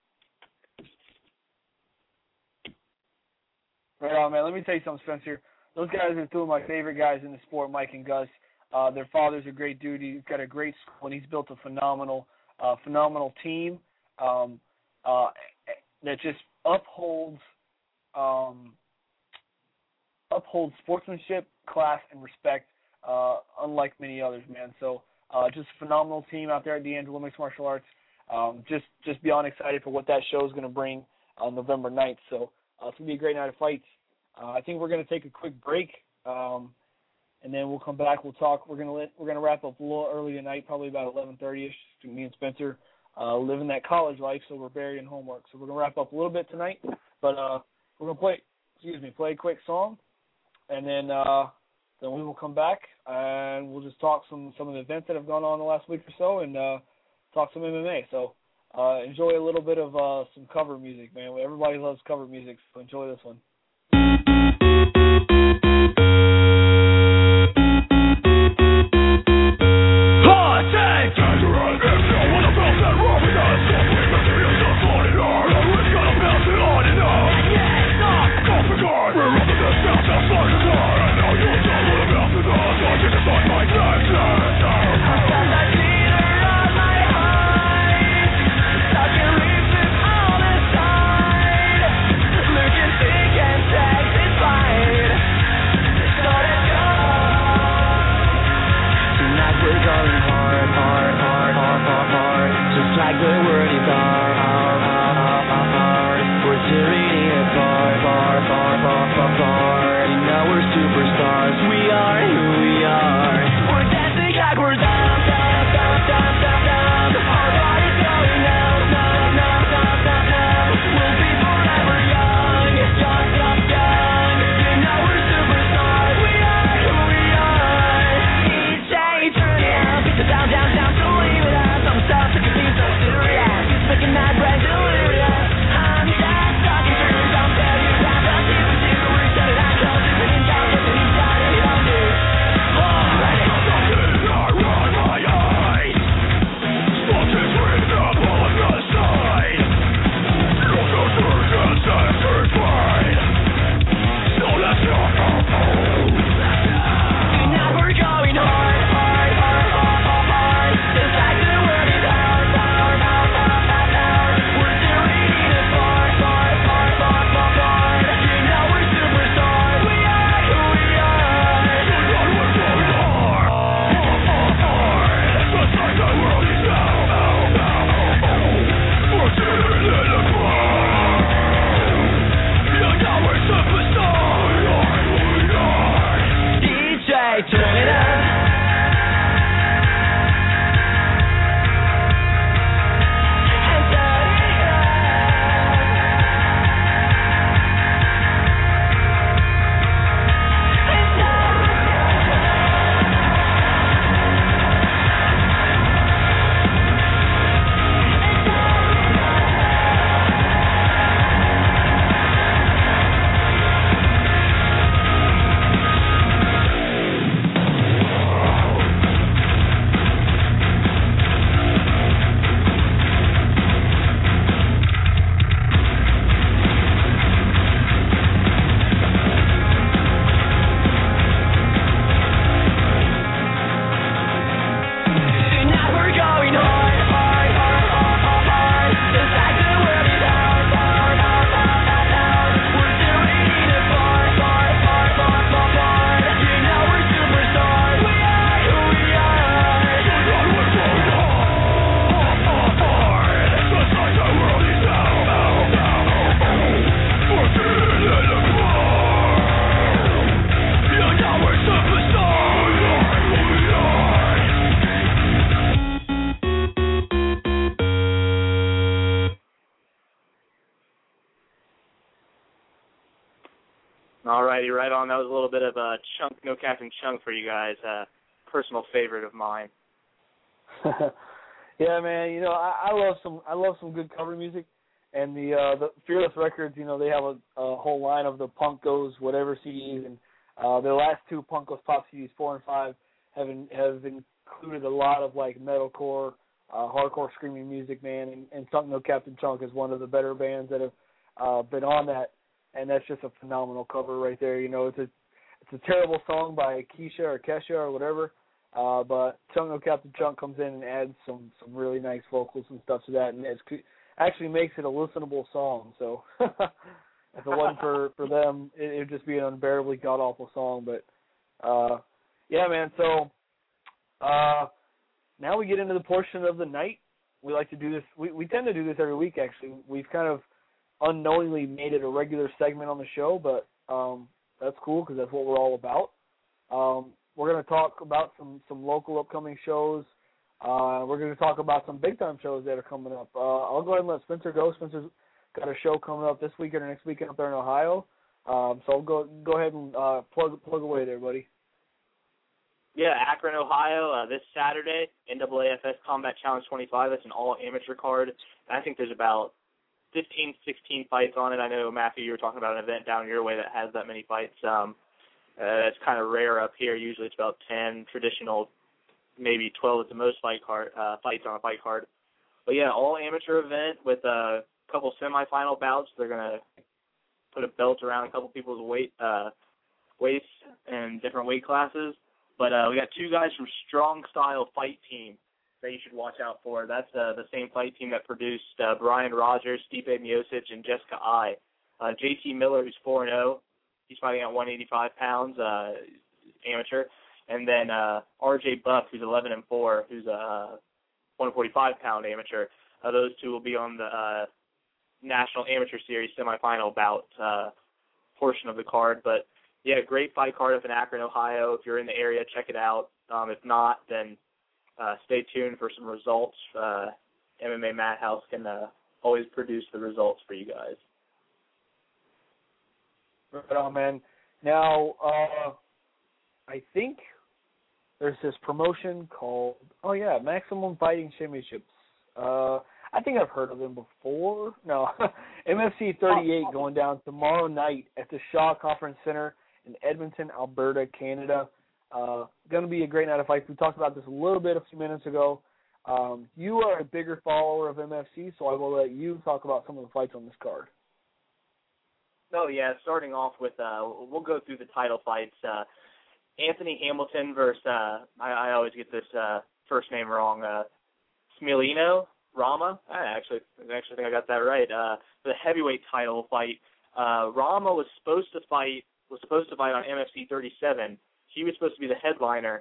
[SPEAKER 3] Right on, man. Let me tell you something, Spencer. Those guys are two of my favorite guys in the sport, Mike and Gus. Their father's a great dude. He's got a great school, and he's built a phenomenal team that just upholds sportsmanship, class, and respect, unlike many others, man. So just a phenomenal team out there at D'Angelo Mixed Martial Arts. Just beyond excited for what that show is going to bring on November 9th. So it's going to be a great night of fights. I think we're going to take a quick break, and then we'll come back. We'll talk. We're going to wrap up a little early tonight, probably about 11:30ish. Me and Spencer living that college life, so we're buried in homework. So we're going to wrap up a little bit tonight, but we're going to play a quick song, and then we will come back and we'll just talk some of the events that have gone on the last week or so, and talk some MMA. So enjoy a little bit of some cover music, man. Everybody loves cover music, so enjoy this one.
[SPEAKER 7] Looking sick
[SPEAKER 4] Alrighty, right on. That was a little bit of a chunk, no Captain Chunk for you guys. Personal favorite of mine.
[SPEAKER 3] Yeah, man. You know, I love some good cover music, and the Fearless Records. You know, they have a whole line of the Punk Goes Whatever CDs, and their last two Punk Goes Pop CDs, 4 and 5, have included a lot of like metalcore, hardcore screaming music, man. And Chunk No Captain Chunk is one of the better bands that have been on that, and that's just a phenomenal cover right there. You know, it's a terrible song by Kesha or whatever. But Chunk No Captain Chunk comes in and adds some really nice vocals and stuff to that, and it actually makes it a listenable song. So if it wasn't for them, it would just be an unbearably god-awful song. But, yeah, man, so now we get into the portion of the night. We like to do this. We tend to do this every week, actually. We've kind of unknowingly made it a regular segment on the show, but that's cool because that's what we're all about. We're going to talk about some local upcoming shows. We're going to talk about some big-time shows that are coming up. I'll go ahead and let Spencer go. Spencer's got a show coming up this weekend or next weekend up there in Ohio. So I'll go ahead and plug away there, buddy.
[SPEAKER 4] Yeah, Akron, Ohio, this Saturday, NAAFS Combat Challenge 25. That's an all-amateur card. I think there's about 15, 16 fights on it. I know, Matthew, you were talking about an event down your way that has that many fights. That's kind of rare up here. Usually it's about 10. Traditional, maybe 12 is the most fights on a fight card. But, yeah, all-amateur event with a couple semifinal bouts. They're going to put a belt around a couple people's waists in different weight classes. But we got two guys from Strong Style Fight Team that you should watch out for. That's the same fight team that produced Brian Rogers, Stipe Miocic, and Jessica Ai. JT Miller, who's 4-0. He's fighting at 185 pounds, amateur. And then RJ Buck, who's 11-4, who's a 145-pound amateur. Those two will be on the National Amateur Series semifinal bout portion of the card. But, yeah, great fight card up in Akron, Ohio. If you're in the area, check it out. If not, then stay tuned for some results. MMA Madhouse can always produce the results for you guys.
[SPEAKER 3] Right on, man. Now, I think there's this promotion called, Maximum Fighting Championships. I think I've heard of them before. No, MFC 38 going down tomorrow night at the Shaw Conference Center in Edmonton, Alberta, Canada. Going to be a great night of fights. We talked about this a little bit a few minutes ago. You are a bigger follower of MFC, so I will let you talk about some of the fights on this card.
[SPEAKER 4] Oh, yeah, starting off with, we'll go through the title fights. Anthony Hamilton versus, I always get this first name wrong, Smilino Rama. I actually think I got that right. The heavyweight title fight. Rama was supposed to fight on MFC 37. He was supposed to be the headliner.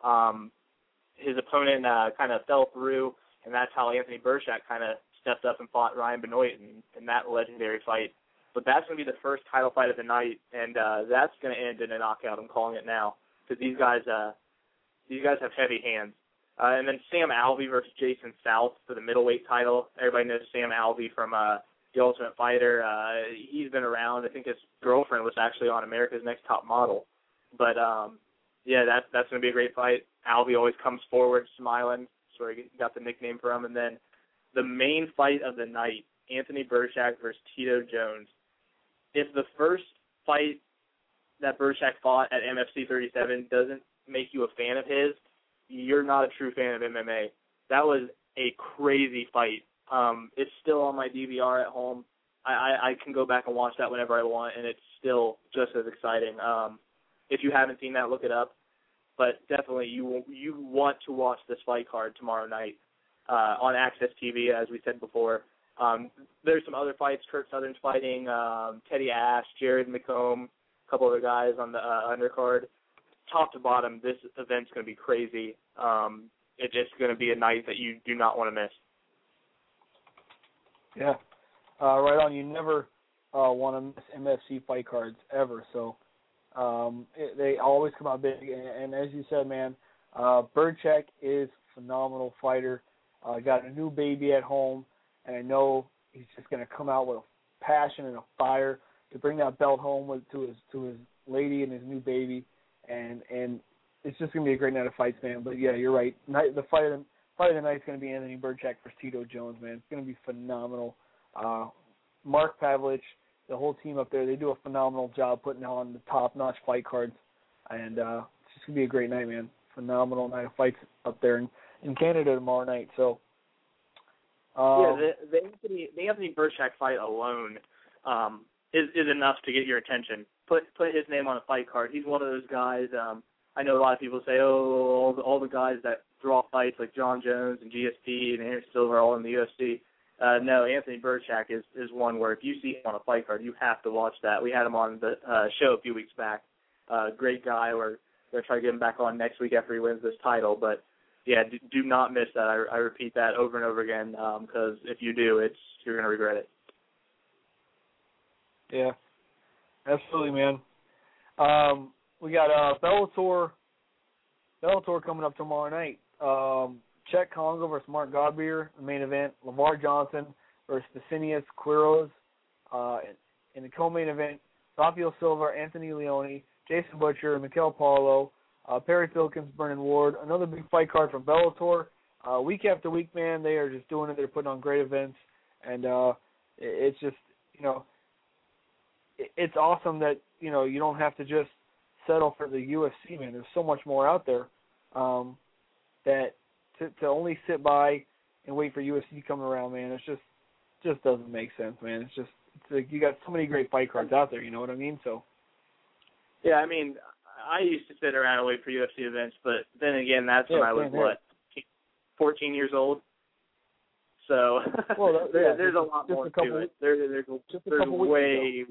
[SPEAKER 4] His opponent kind of fell through, and that's how Anthony Burchak kind of stepped up and fought Ryan Benoit in that legendary fight. But that's going to be the first title fight of the night, and that's going to end in a knockout. I'm calling it now because these guys have heavy hands. And then Sam Alvey versus Jason South for the middleweight title. Everybody knows Sam Alvey from The Ultimate Fighter. He's been around. I think his girlfriend was actually on America's Next Top Model. But, yeah, that's going to be a great fight. Alvey always comes forward smiling. That's where he got the nickname from. And then the main fight of the night, Anthony Burchak versus Tito Jones. If the first fight that Burchak fought at MFC 37 doesn't make you a fan of his, you're not a true fan of MMA. That was a crazy fight. It's still on my DVR at home. I can go back and watch that whenever I want, and it's still just as exciting. If you haven't seen that, look it up. But definitely you want to watch this fight card tomorrow night on Access TV, as we said before. There's some other fights. Kurt Southern's fighting Teddy Ash, Jared McComb, a couple other guys on the undercard. Top to bottom, this event's going to be crazy. It's just going to be a night that you do not want to miss.
[SPEAKER 3] Yeah, right on. You never want to miss MFC fight cards ever. So they always come out big. And as you said, man, Burchak is a phenomenal fighter. Got a new baby at home. And I know he's just going to come out with a passion and a fire to bring that belt home to his lady and his new baby, and it's just gonna be a great night of fights, man. But yeah, you're right. The fight of the night is gonna be Anthony Burchak versus Tito Jones, man. It's gonna be phenomenal. Mark Pavlich, the whole team up there, they do a phenomenal job putting on the top-notch fight cards, and it's just gonna be a great night, man. Phenomenal night of fights up there in Canada tomorrow night. So.
[SPEAKER 4] The Anthony Burchak fight alone is enough to get your attention. Put his name on a fight card. He's one of those guys. I know a lot of people say, all the guys that draw fights like John Jones and GSP and Anderson Silva are all in the UFC. No, Anthony Burchak is one where if you see him on a fight card, you have to watch that. We had him on the show a few weeks back. Great guy. We're going to try to get him back on next week after he wins this title. But, yeah, do not miss that. I repeat that over and over again because if you do, you're going to regret it.
[SPEAKER 3] Yeah, absolutely, man. We got Bellator coming up tomorrow night. Chet Congo versus Mark Godbeer, the main event. LeVar Johnson versus Vicinius Quiroz. In the co-main event, Rafael Silva, Anthony Leone, Jason Butcher, Mikel Paulo, Perry Filkins, Brennan Ward. Another big fight card from Bellator. Week after week, man, they are just doing it. They're putting on great events. And it's just, it's awesome that, you don't have to just settle for the UFC, man. There's so much more out there that to only sit by and wait for UFC coming around, man, it's just doesn't make sense, man. It's like you got so many great fight cards out there, you know what I mean? So.
[SPEAKER 4] Yeah, I mean, I used to sit around and wait for UFC events, but then again, that's when I was, 14 years old? So there's a lot more to it. There's way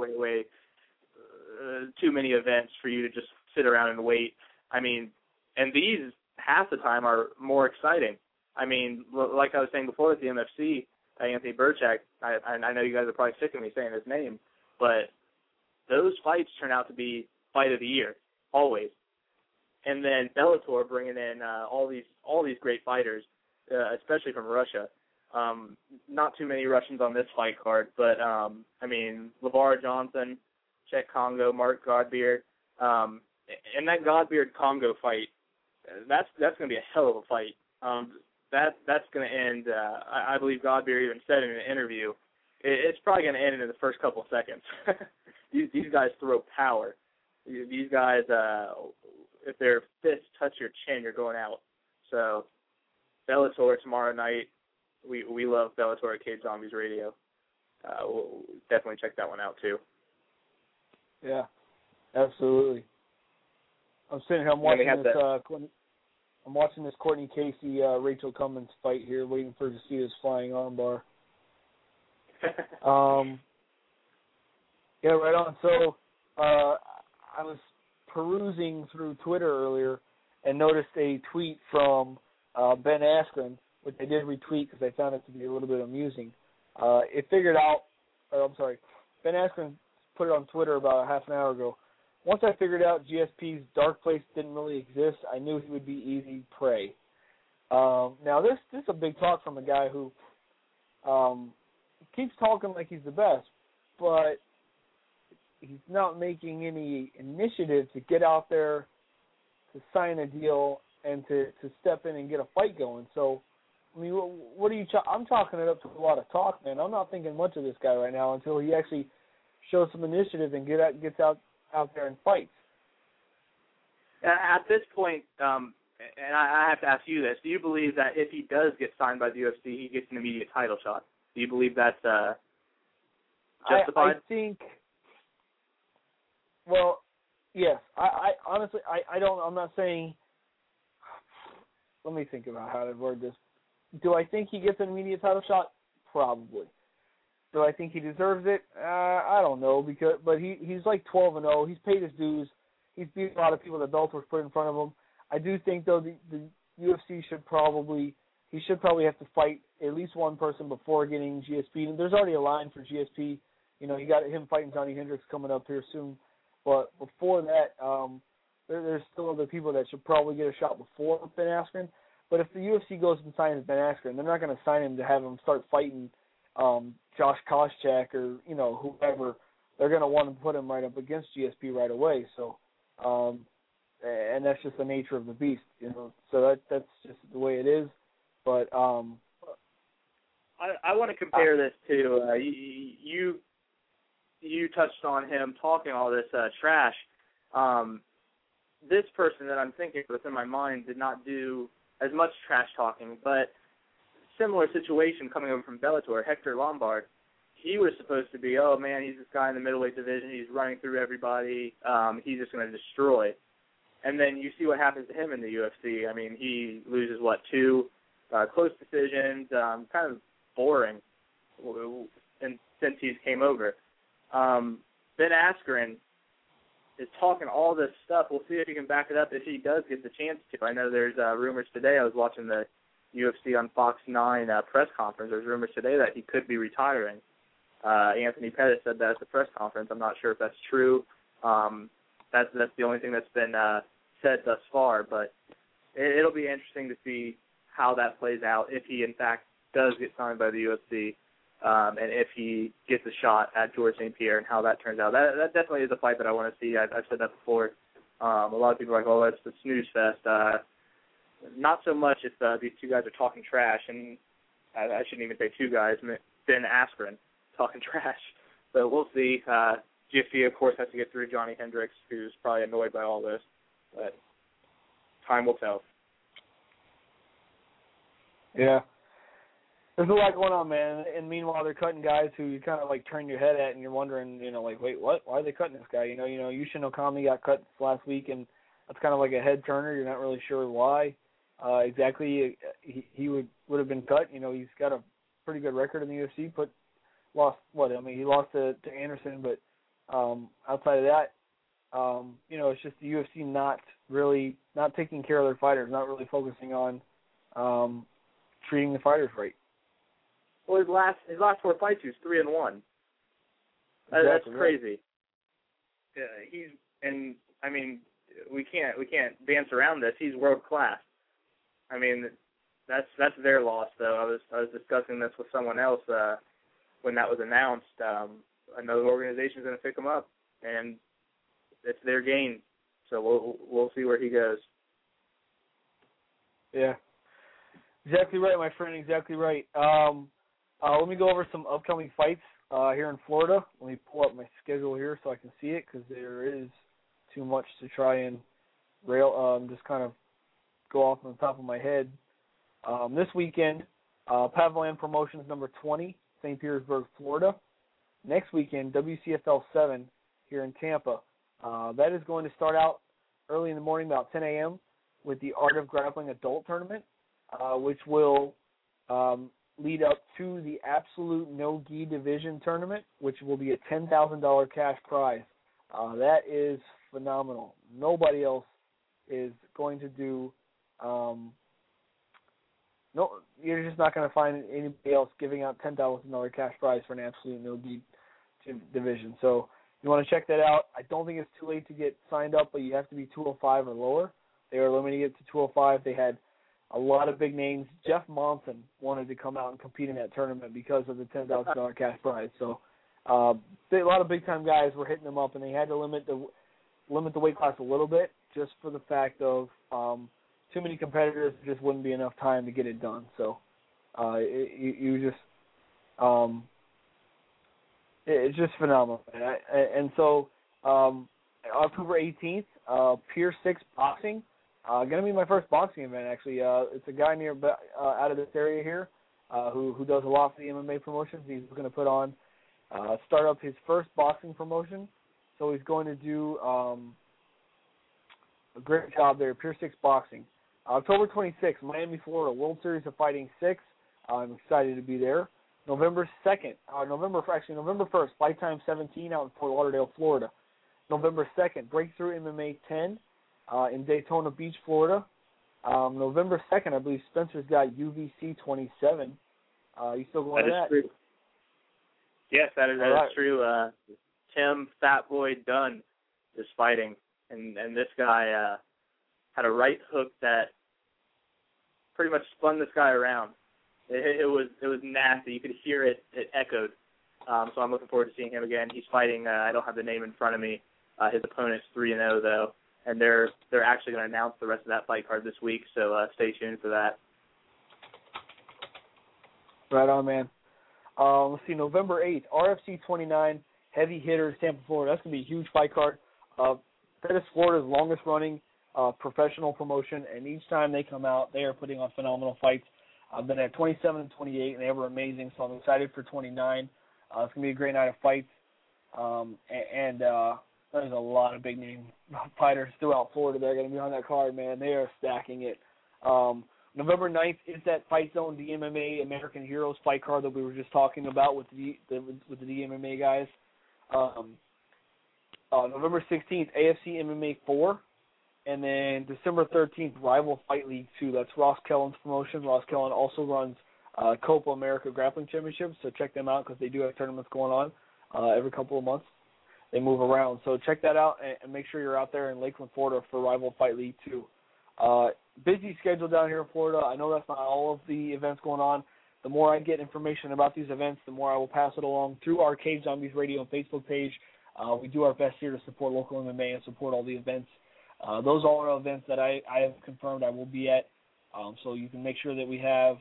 [SPEAKER 4] too many events for you to just sit around and wait. I mean, and these half the time are more exciting. I mean, like I was saying before with the MFC, Anthony Burchak, I know you guys are probably sick of me saying his name, but those fights turn out to be fight of the year, always. And then Bellator bringing in all these great fighters, especially from Russia. Not too many Russians on this fight card, but I mean, LeVar Johnson, Chet Congo, Mark Godbeer, and that Godbeer-Congo fight, that's going to be a hell of a fight. That's going to end, I believe Godbeer even said in an interview, it's probably going to end in the first couple of seconds. These guys throw power. These guys, if their fists touch your chin, you're going out. So Bellator tomorrow night. We love Bellator at Cage Zombies Radio. We'll definitely check that one out too. Yeah,
[SPEAKER 3] absolutely. I'm sitting here. I'm watching this Courtney Casey, Rachel Cummins fight here, waiting for her to see this flying armbar. Yeah, right on. So I was perusing through Twitter earlier and noticed a tweet from Ben Askren, which I did retweet because I found it to be a little bit amusing. Ben Askren put it on Twitter about a half an hour ago. Once I figured out GSP's dark place didn't really exist, I knew he would be easy prey. Now, this is a big talk from a guy who keeps talking like he's the best, but he's not making any initiative to get out there to sign a deal and to step in and get a fight going. So, I mean, what are you? I'm chalking it up to a lot of talk, man. I'm not thinking much of this guy right now until he actually shows some initiative and gets out there and fights.
[SPEAKER 4] At this point, and I have to ask you this: do you believe that if he does get signed by the UFC, he gets an immediate title shot? Do you believe that's justified?
[SPEAKER 3] I think. Well, yes. I honestly, I don't. I'm not saying. Let me think about how to word this. Do I think he gets an immediate title shot? Probably. Do I think he deserves it? I don't know, but he's like 12-0. He's paid his dues. He's beat a lot of people that Bellator's put in front of him. I do think though the UFC should probably have to fight at least one person before getting GSP. And there's already a line for GSP. You know, you got him fighting Johnny Hendricks coming up here soon. But before that, there's still other people that should probably get a shot before Ben Askren. But if the UFC goes and signs Ben Askren, they're not going to sign him to have him start fighting Josh Koscheck or, whoever they're going to want to put him right up against GSP right away. So, and that's just the nature of the beast, you know. So that's just the way it is. But
[SPEAKER 4] I want to compare this to you touched on him talking all this trash. This person that I'm thinking within my mind did not do as much trash talking, but similar situation coming over from Bellator, Hector Lombard. He was supposed to be, oh man, he's this guy in the middleweight division. He's running through everybody. He's just going to destroy. And then you see what happens to him in the UFC. I mean, he loses, 2 close decisions, kind of boring and since he's came over. Ben Askren is talking all this stuff. We'll see if he can back it up if he does get the chance to. I know there's rumors today. I was watching the UFC on Fox 9 press conference. There's rumors today that he could be retiring. Anthony Pettis said that at the press conference. I'm not sure if that's true. That's the only thing that's been said thus far, but it'll be interesting to see how that plays out if he, in fact, does get signed by the UFC, and if he gets a shot at George St. Pierre and how that turns out. That definitely is a fight that I want to see. I've said that before. A lot of people are like, oh, that's the snooze fest. Not so much if these two guys are talking trash, and I shouldn't even say two guys, Ben Askren talking trash. But we'll see. GSP, of course, has to get through Johnny Hendricks, who's probably annoyed by all this. But time will tell.
[SPEAKER 3] Yeah. There's a lot going on, man. And meanwhile, they're cutting guys who you kind of like turn your head at, and you're wondering, like, wait, what? Why are they cutting this guy? Yushin Okami got cut last week, and that's kind of like a head turner. You're not really sure why exactly he would have been cut. He's got a pretty good record in the UFC. He lost to Anderson, but outside of that, it's just the UFC not taking care of their fighters, not really focusing on treating the fighters right.
[SPEAKER 4] Well, his last 4 fights, he was 3-1.
[SPEAKER 3] Exactly,
[SPEAKER 4] that's crazy. We can't dance around this. He's world class. I mean, that's their loss, though. I was discussing this with someone else when that was announced. Another organization's going to pick him up, and it's their gain. So we'll see where he goes.
[SPEAKER 3] Yeah, exactly right, my friend. Exactly right. Let me go over some upcoming fights here in Florida. Let me pull up my schedule here so I can see it, because there is too much to try and just kind of go off on the top of my head. This weekend, Pavland Promotions number 20, St. Petersburg, Florida. Next weekend, WCFL 7 here in Tampa. That is going to start out early in the morning, about 10 a.m., with the Art of Grappling Adult Tournament, which will lead up to the Absolute No-Gi Division Tournament, which will be a $10,000 cash prize. That is phenomenal. Nobody else is going to do you're just not going to find anybody else giving out $10,000 cash prize for an Absolute No-Gi division. So you want to check that out. I don't think it's too late to get signed up, but you have to be 205 or lower. They are limiting it to 205. They had a lot of big names. Jeff Monson wanted to come out and compete in that tournament because of the $10,000 cash prize. So a lot of big-time guys were hitting them up, and they had to limit the weight class a little bit just for the fact of too many competitors. There just wouldn't be enough time to get it done. So it's just phenomenal. And so October 18th, Pier 6 Boxing. Going to be my first boxing event, actually. It's a guy out of this area here who does a lot for the MMA promotions. He's going to put on, start up his first boxing promotion. So he's going to do a great job there, Pier 6 Boxing. October 26th, Miami, Florida, World Series of Fighting 6. I'm excited to be there. November 1st, Fight Time 17 out in Fort Lauderdale, Florida. November 2nd, Breakthrough MMA 10 in Daytona Beach, Florida. November 2nd, I believe Spencer's got UVC 27. You still going to that?
[SPEAKER 4] True. Yes, that is true. Tim Fatboy Dunn is fighting, and this guy had a right hook that pretty much spun this guy around. It was nasty. You could hear it. It echoed. So I'm looking forward to seeing him again. He's fighting. I don't have the name in front of me. His opponent's 3-0 though, and they're actually going to announce the rest of that fight card this week. So stay tuned for that.
[SPEAKER 3] Right on, man. Let's see, November 8th, RFC 29, Heavy Hitters, Tampa, Florida. That's going to be a huge fight card. That is Florida's longest running professional promotion, and each time they come out, they are putting on phenomenal fights. I've been at 27 and 28, and they were amazing, so I'm excited for 29. It's going to be a great night of fights. There's a lot of big-name fighters throughout Florida that are going to be on that card, man. They are stacking it. November 9th is that Fight Zone DMMA American Heroes fight card that we were just talking about with the DMMA guys. November 16th, AFC MMA 4. And then December 13th, Rival Fight League 2. That's Ross Kellen's promotion. Ross Kellen also runs Copa America Grappling Championships, so check them out because they do have tournaments going on every couple of months. They move around. So check that out and make sure you're out there in Lakeland, Florida for Rival Fight League 2. Busy schedule down here in Florida. I know that's not all of the events going on. The more I get information about these events, the more I will pass it along through our Cage Zombies Radio and Facebook page. We do our best here to support local MMA and support all the events. Those all are events that I have confirmed I will be at. So you can make sure that we have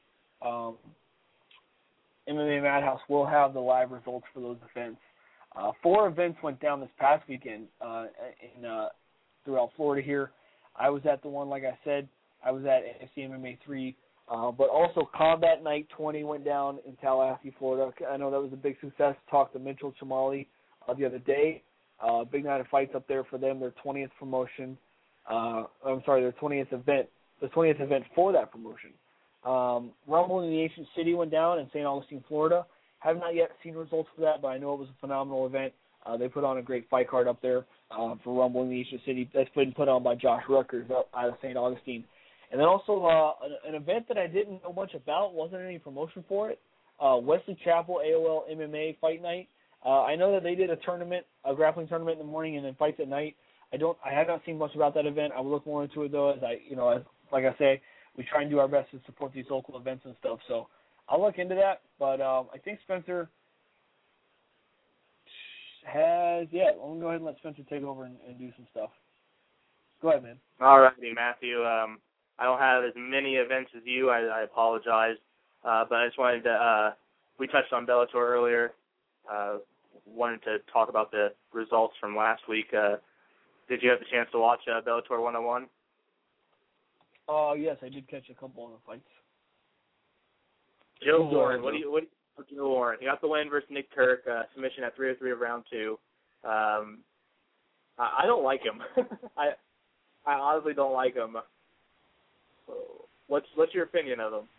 [SPEAKER 3] MMA Madhouse will have the live results for those events. 4 events went down this past weekend throughout Florida here. I was at the one, like I said, I was at AFC MMA 3, but also Combat Night 20 went down in Tallahassee, Florida. I know that was a big success. Talked to Mitchell Chamali the other day. Big night of fights up there for them, their 20th promotion. Their 20th event, the 20th event for that promotion. Rumble in the Ancient City went down in St. Augustine, Florida. Have not yet seen results for that, but I know it was a phenomenal event. They put on a great fight card up there for Rumble in the Ancient City. That's been put on by Josh Ruckers out of St. Augustine. And then also an event that I didn't know much about, wasn't any promotion for it, Wesley Chapel AOL MMA Fight Night. I know that they did a tournament, a grappling tournament in the morning and then fights at night. I have not seen much about that event. I will look more into it though, as like I say, we try and do our best to support these local events and stuff. So I'll look into that. But I think Spencer I'm gonna go ahead and let Spencer take over and do some stuff. Go ahead, man.
[SPEAKER 4] All righty, Matthew. I don't have as many events as you. I apologize, but I just wanted to. We touched on Bellator earlier. Wanted to talk about the results from last week. Did you have the chance to watch Bellator 101?
[SPEAKER 3] Yes, I did catch a couple of the fights.
[SPEAKER 4] Joe Warren, what do you Joe Warren? He got the win versus Nick Turk, submission at 3:03 of round 2. I don't like him. I honestly don't like him. What's your opinion of him?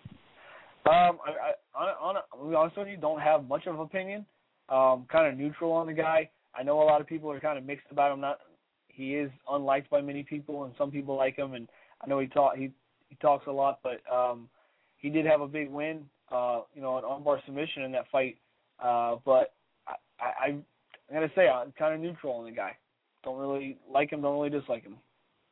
[SPEAKER 3] I'll be honest with you, don't have much of an opinion. Kind of neutral on the guy. I know a lot of people are kind of mixed about him. He is unliked by many people, and some people like him. And I know he talks a lot, but he did have a big win, an armbar submission in that fight. But I'm gonna say I'm kind of neutral on the guy. Don't really like him. Don't really dislike him.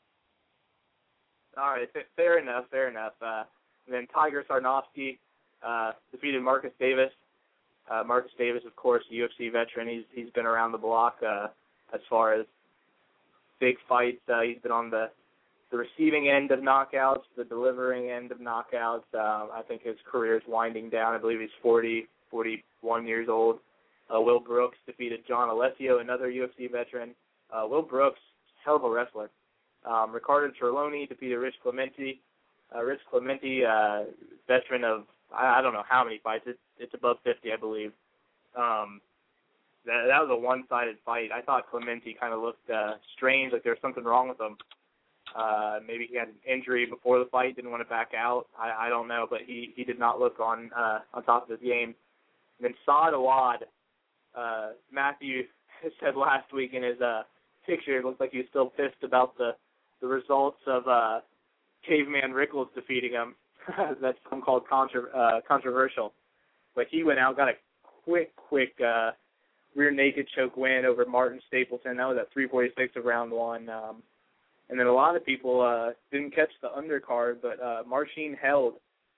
[SPEAKER 4] All right, fair enough. Then Tiger Sarnovsky defeated Marcus Davis. Marcus Davis, of course, a UFC veteran. He's been around the block as far as big fights. He's been on the receiving end of knockouts, the delivering end of knockouts. I think his career is winding down. I believe he's 41 years old. Will Brooks defeated John Alessio, another UFC veteran. Will Brooks, hell of a wrestler. Ricardo Cerrone defeated Rich Clemente. Rich Clemente, veteran of I don't know how many fights. It's above 50, I believe. That was a one-sided fight. I thought Clemente kind of looked strange, like there was something wrong with him. Maybe he had an injury before the fight, didn't want to back out. I don't know, but he did not look on top of his game. And then Saad Awad, Matthew said last week in his picture, it looked like he was still pissed about the results of Caveman Rickles defeating him. That's some called controversial. But he went out, got a quick rear naked choke win over Martin Stapleton. That was at 3:46 of round 1. And then a lot of people didn't catch the undercard, but Marcin Held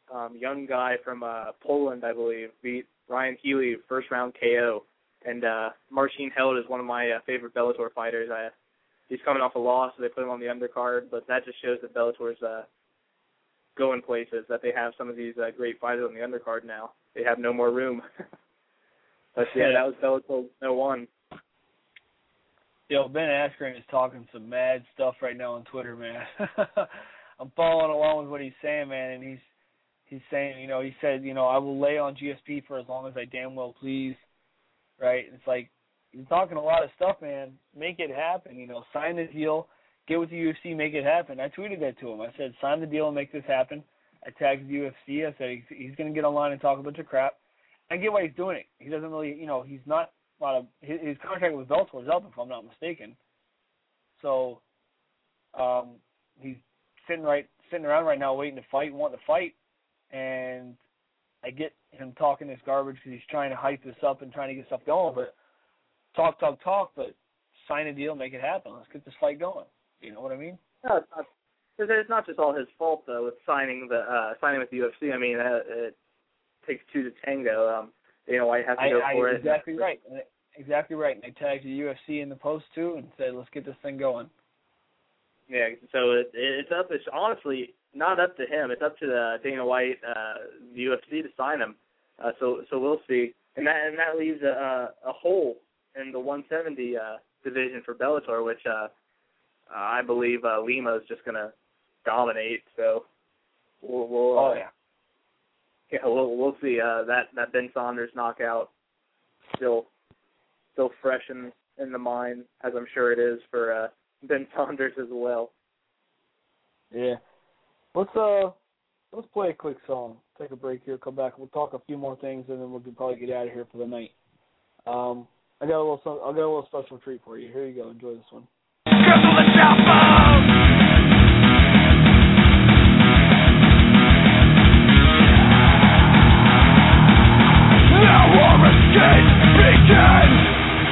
[SPEAKER 4] young guy from Poland, I believe, beat Ryan Healy first-round KO. And Marcin Held is one of my favorite Bellator fighters. He's coming off a loss, so they put him on the undercard, but that just shows that Bellator's going places, that they have some of these great fighters on the undercard now. They have no more room. But, yeah, that was Bellator 101.
[SPEAKER 3] Yo, Ben Askren is talking some mad stuff right now on Twitter, man. I'm following along with what he's saying, man, and he's saying, he said, I will lay on GSP for as long as I damn well please, right? It's like, he's talking a lot of stuff, man. Make it happen, sign the deal, get with the UFC, make it happen. I tweeted that to him. I said, sign the deal and make this happen. I tagged the UFC. I said, he's going to get online and talk a bunch of crap. I get why he's doing it. He doesn't really, he's not, his contract with Bellator is up, if I'm not mistaken. So, he's sitting around right now waiting to fight, wanting to fight, and I get him talking this garbage because he's trying to hype this up and trying to get stuff going, but talk, but sign a deal, make it happen. Let's get this fight going. You know what I mean?
[SPEAKER 4] No, it's not just all his fault, though, with signing with the UFC. I mean, it takes two to tango. White has to go for it.
[SPEAKER 3] Exactly right. Exactly right. And they tagged the UFC in the post, too, and said, let's get this thing going.
[SPEAKER 4] Yeah, so it's up. It's honestly not up to him. It's up to Dana White, the UFC, to sign him. So we'll see. And that leaves a hole in the 170 division for Bellator, which I believe Lima is just going to dominate. So we'll see. That Ben Saunders knockout still fresh in the mind, as I'm sure it is for Ben Saunders as well.
[SPEAKER 3] Yeah. Let's play a quick song. Take a break here, come back. We'll talk a few more things, and then we'll probably get out of here for the night. I got a little special treat for you. Here you go. Enjoy this one.
[SPEAKER 7] Now our escape begins.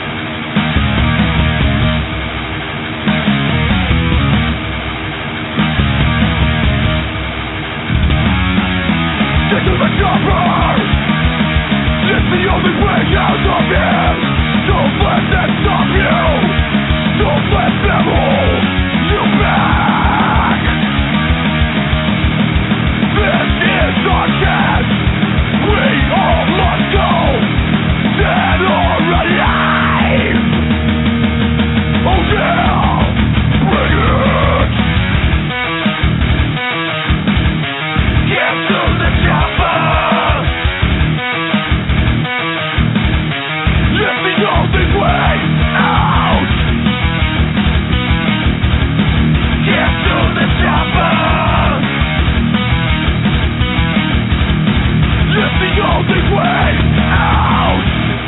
[SPEAKER 7] Get to the chopper. It's the only way out of here. Don't let them stop you. Don't let them hold you back. This is our chance. We all must go, dead or alive. Oh yeah, bring it. Get to the chopper. It's the only way out. Get to the chopper. It's the only way out.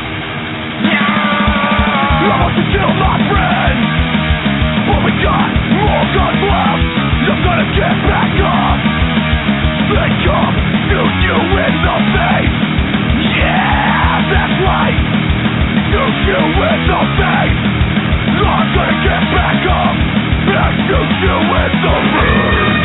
[SPEAKER 7] I want to kill my friends, but we got more guns left. I'm gonna get back up. They come, shoot you in the face. Yeah, that's right. Shoot you in the face. I'm gonna get back up and shoot you in the face.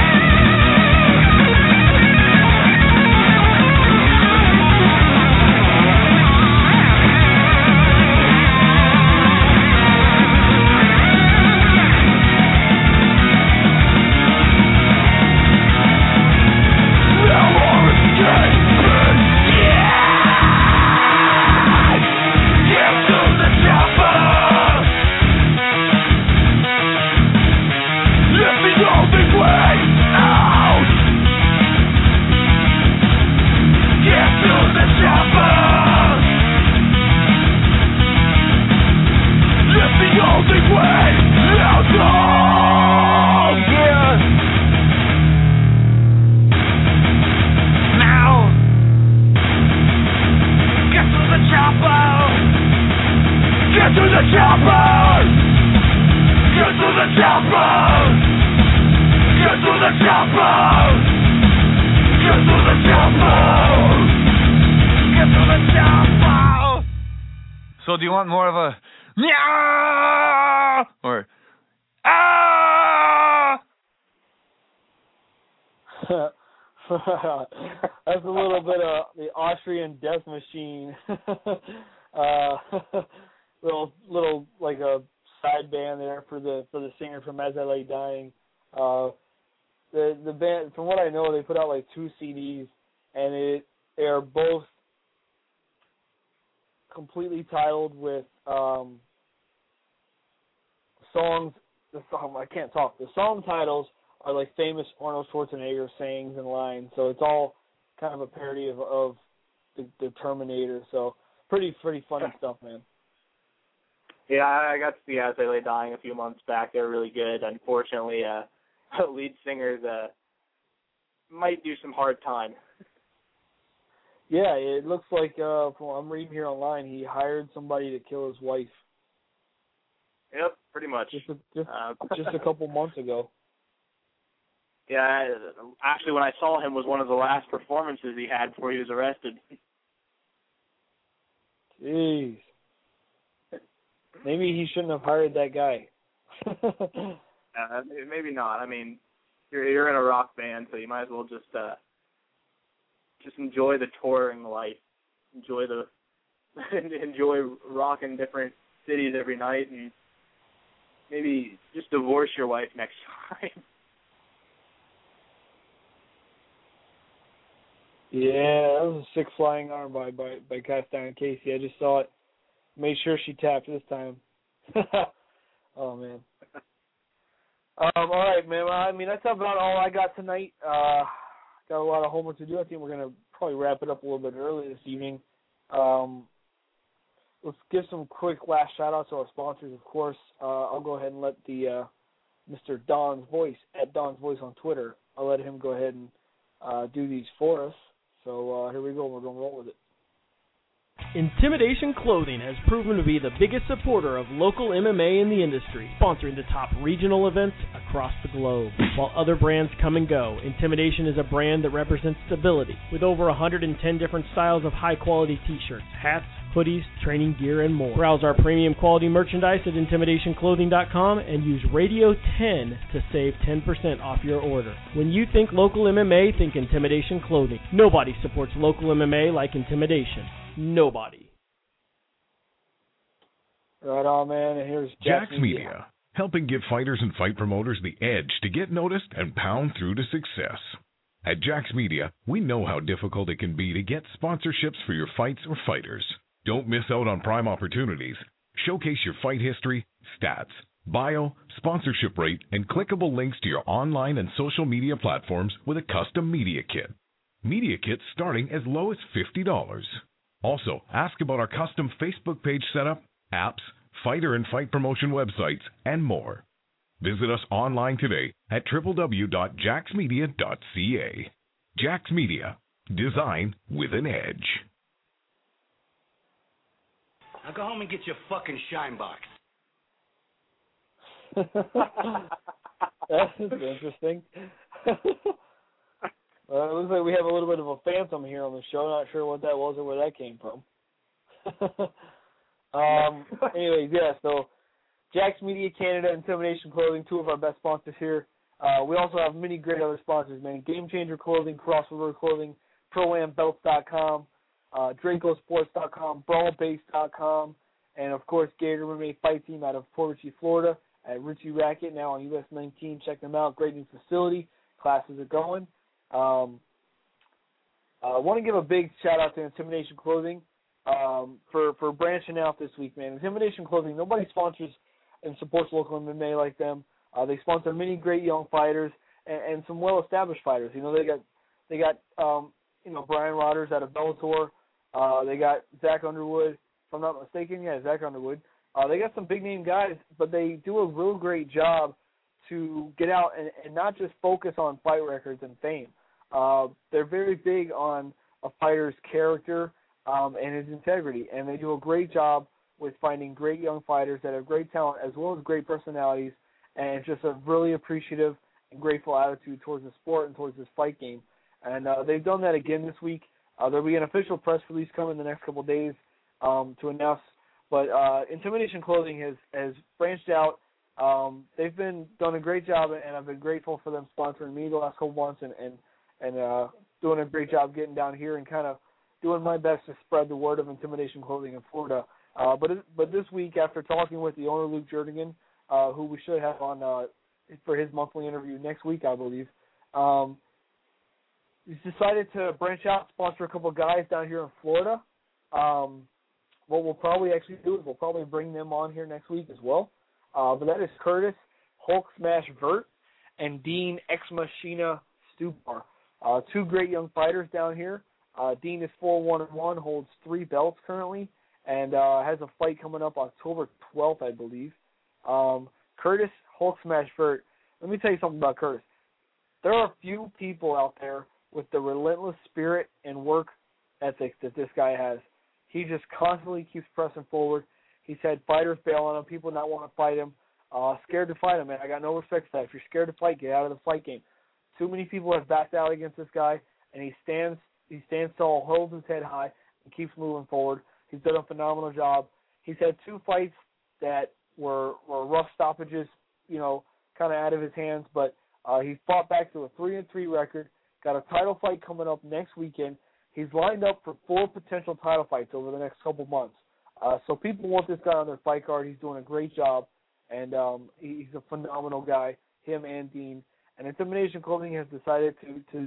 [SPEAKER 8] So do you want more of a meow or ah?
[SPEAKER 3] That's a little bit of the Austrian death machine. Little like a side band there for the singer from As I Lay Dying. The band, from what I know, they put out like 2 CDs, and they are both completely titled with songs. I can't talk. The song titles are like famous Arnold Schwarzenegger sayings and lines, so it's all kind of a parody of the Terminator. So pretty funny stuff, man.
[SPEAKER 4] Yeah, I got to see As I Lay Dying a few months back. They're really good. Unfortunately, lead singers might do some hard time.
[SPEAKER 3] Yeah, it looks like from what I'm reading here online, he hired somebody to kill his wife.
[SPEAKER 4] Yep, pretty much.
[SPEAKER 3] Just a couple months ago.
[SPEAKER 4] Yeah, actually, when I saw him, was one of the last performances he had before he was arrested.
[SPEAKER 3] Jeez. Maybe he shouldn't have hired that guy.
[SPEAKER 4] Maybe not. I mean, you're in a rock band, so you might as well just enjoy the touring life. Enjoy rocking different cities every night, and maybe just divorce your wife next time.
[SPEAKER 3] Yeah, that was a sick flying arm by Cast Iron Casey. I just saw it. Made sure she tapped this time. Oh, man. All right, man. Well, I mean, that's about all I got tonight. Got a lot of homework to do. I think we're going to probably wrap it up a little bit early this evening. Let's give some quick last shout-outs to our sponsors, of course. I'll go ahead and let the Mr. Don's Voice, at Don's Voice on Twitter, I'll let him go ahead and do these for us. So here we go. We're going to roll with it.
[SPEAKER 9] Intimidation Clothing has proven to be the biggest supporter of local MMA in the industry, sponsoring the top regional events across the globe. While other brands come and go, Intimidation is a brand that represents stability, with over 110 different styles of high-quality t-shirts, hats, hoodies, training gear, and more. Browse our premium quality merchandise at IntimidationClothing.com and use Radio 10 to save 10% off your order. When you think local MMA, think Intimidation Clothing. Nobody supports local MMA like Intimidation. Nobody.
[SPEAKER 3] Right on, man. And here's
[SPEAKER 2] Jax Media, helping give fighters and fight promoters the edge to get noticed and pound through to success. At Jax Media, we know how difficult it can be to get sponsorships for your fights or fighters. Don't miss out on prime opportunities. Showcase your fight history, stats, bio, sponsorship rate, and clickable links to your online and social media platforms with a custom media kit. Media kits starting as low as $50. Also, ask about our custom Facebook page setup, apps, fighter and fight promotion websites, and more. Visit us online today at www.jaxmedia.ca. Jax Media, design with an edge.
[SPEAKER 10] Now go home and get your fucking shine box.
[SPEAKER 3] That's interesting. It looks like we have a little bit of a phantom here on the show. Not sure what that was or where that came from. Anyways, yeah, so Jax Media Canada, Intimidation Clothing, two of our best sponsors here. We also have many great other sponsors, man. Game Changer Clothing, Crossover Clothing, ProAmBelts.com, DracoSports.com, BrawlBase.com, and, of course, Gator MMA Fight Team out of Port Richey, Florida, at Richie Racket, now on US 19. Check them out. Great new facility. Classes are going. I want to give a big shout-out to Intimidation Clothing for branching out this week, man. Intimidation Clothing, nobody sponsors and supports local MMA like them. They sponsor many great young fighters and some well-established fighters. You know, they got Brian Rodgers out of Bellator. They got Zach Underwood, if I'm not mistaken. Yeah, Zach Underwood. They got some big-name guys, but they do a real great job to get out and not just focus on fight records and fame. They're very big on a fighter's character and his integrity, and they do a great job with finding great young fighters that have great talent as well as great personalities, and just a really appreciative and grateful attitude towards the sport and towards this fight game. And they've done that again this week. There'll be an official press release coming in the next couple of days to announce. But Intimidation Clothing has branched out. They've done a great job, and I've been grateful for them sponsoring me the last couple months and and doing a great job getting down here and kind of doing my best to spread the word of Intimidation Clothing in Florida. But this week, after talking with the owner, Luke Jernigan, who we should have on for his monthly interview next week, I believe, he's decided to branch out, sponsor a couple of guys down here in Florida. What we'll probably actually do is we'll probably bring them on here next week as well. But that is Curtis Hulk Smash Vert and Dean Ex Machina Stupar. Two great young fighters down here. Dean is 4-1-1, holds 3 belts currently, and has a fight coming up October 12th, I believe. Curtis Hulk Smash Vert. Let me tell you something about Curtis. There are few people out there with the relentless spirit and work ethic that this guy has. He just constantly keeps pressing forward. He's had fighters bail on him, people not want to fight him, scared to fight him, man. I got no respect for that. If you're scared to fight, get out of the fight game. Too many people have backed out against this guy, and he stands tall, holds his head high, and keeps moving forward. He's done a phenomenal job. He's had 2 fights that were rough stoppages, kind of out of his hands, but he fought back to a 3-3 record, got a title fight coming up next weekend. He's lined up for 4 potential title fights over the next couple months. So people want this guy on their fight card. He's doing a great job, and he's a phenomenal guy, him and Dean. And Intimidation Clothing has decided to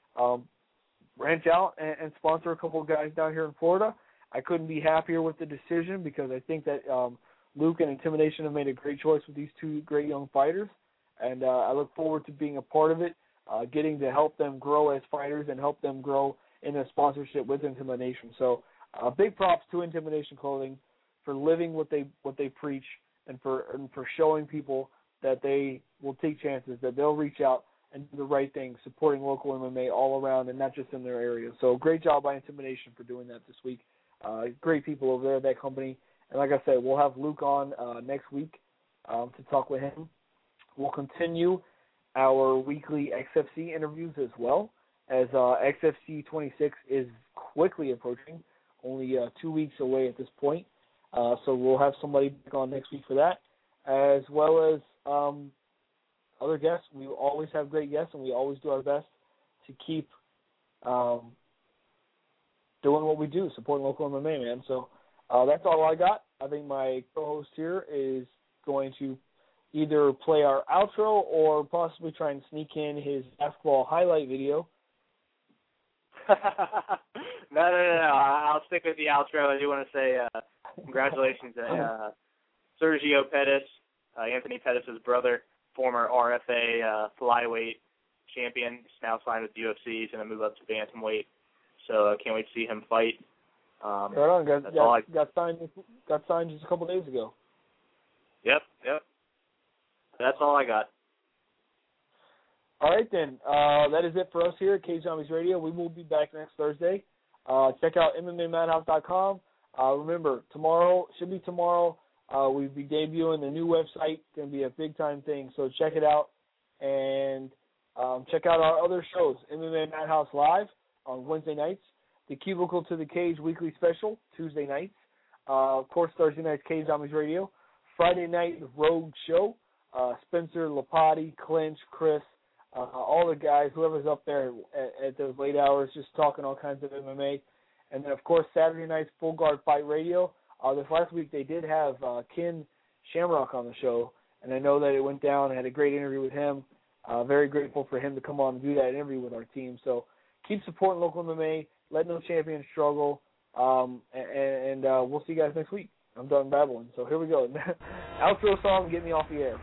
[SPEAKER 3] branch out and sponsor a couple of guys down here in Florida. I couldn't be happier with the decision because I think that Luke and Intimidation have made a great choice with these 2 great young fighters, and I look forward to being a part of it, getting to help them grow as fighters and help them grow in a sponsorship with Intimidation. So big props to Intimidation Clothing for living what they preach and for showing people that they will take chances, that they'll reach out and do the right thing, supporting local MMA all around and not just in their area. So great job by Intimidation for doing that this week. Great people over there at that company. And like I said, we'll have Luke on next week to talk with him. We'll continue our weekly XFC interviews as well, as XFC 26 is quickly approaching, only 2 weeks away at this point. So we'll have somebody back on next week for that, as well as other guests. We always have great guests, and we always do our best to keep doing what we do, supporting local MMA, man. So that's all I got. I think my co-host here is going to either play our outro or possibly try and sneak in his basketball highlight video.
[SPEAKER 4] No. I'll stick with the outro. I do want to say congratulations to Sergio Pettis, Anthony Pettis' brother, former RFA flyweight champion. He's now signed with UFC. He's going to move up to bantamweight. So I can't wait to see him fight.
[SPEAKER 3] Right on, got signed just a couple days ago.
[SPEAKER 4] Yep. That's all I got.
[SPEAKER 3] All right, then. That is it for us here at Cage Zombies Radio. We will be back next Thursday. Check out MMAMadhouse.com. Remember, tomorrow, we'll be debuting the new website. It's going to be a big-time thing, so check it out. And check out our other shows, MMA Madhouse Live on Wednesday nights, the Cubicle to the Cage weekly special, Tuesday nights. Of course, Thursday nights, Cage Zombies Radio. Friday night, Rogue Show. Spencer, Lapati, Clinch, Chris, all the guys, whoever's up there at those late hours, just talking all kinds of MMA. And then, of course, Saturday night's Full Guard Fight Radio. This last week they did have Ken Shamrock on the show, and I know that it went down. I had a great interview with him. Very grateful for him to come on and do that interview with our team. So keep supporting local MMA. Let no champion struggle. And we'll see you guys next week. I'm done babbling. So here we go. Outro song, get me off the air.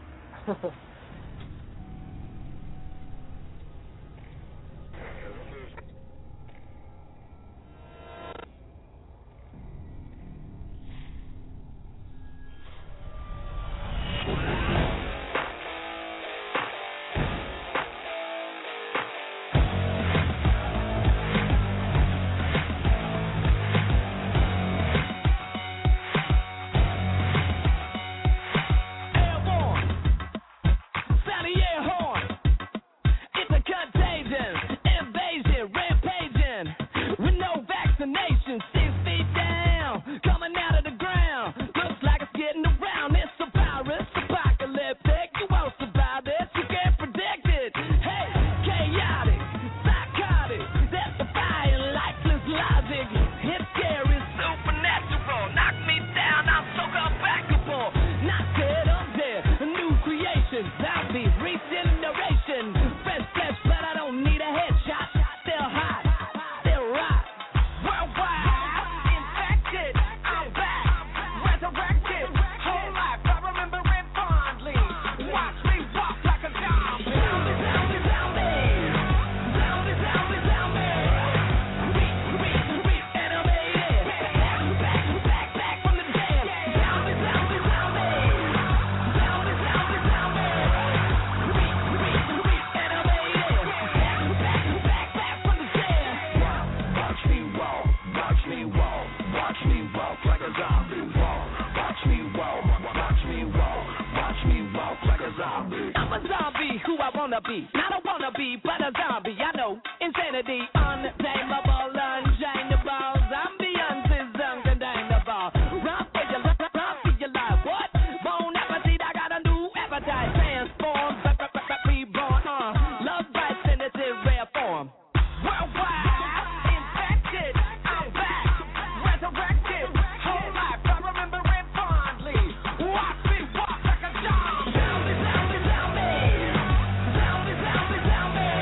[SPEAKER 11] wanna be. Not a wannabe, but a zombie. I know insanity, untamable, unchangeable. Ambiance is undeniable. Run for your life. What? Bone appetite, I got a new appetite. Transform, reborn. Love right, sinister, rare form. Worldwide, infected. I'm back, resurrected. Whole life, I remember it fondly. Watch me walk like a dog. Zombie, zombie, zombie. Zombie, zombie, zombie.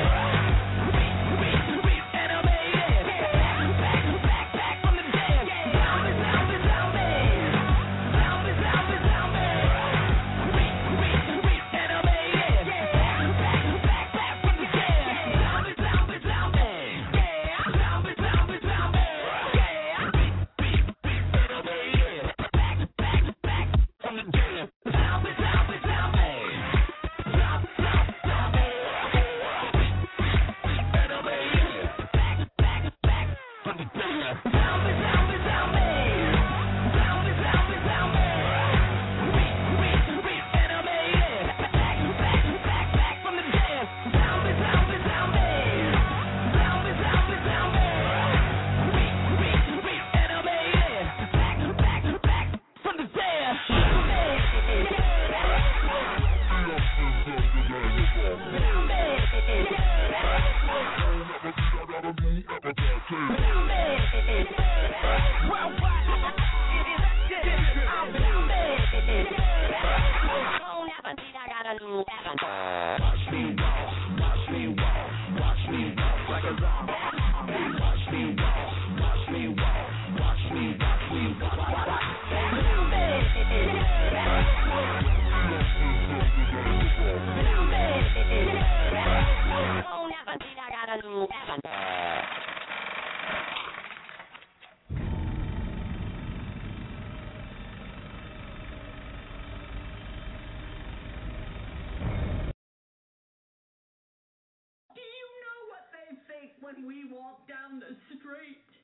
[SPEAKER 11] Animated. Back from the dead. Zombie, zombie, zombie. Zombie, zombie, zombie. Animated. Back from the dead. Zombie, zombie, zombie. Yeah. Zombie, zombie, zombie. Yeah. Animated. Back from the dead. Zombie, zombie, zombie. Zombie, zombie, zombie. Animated. Back from the dead. Zombie, zombie, zombie. Zombie, zombie, zombie. Animated. Back from the dead. Zombie, zombie, zombie. Zombie, zombie, zombie. Animated. Back from the dead.
[SPEAKER 12] When we walk down the street.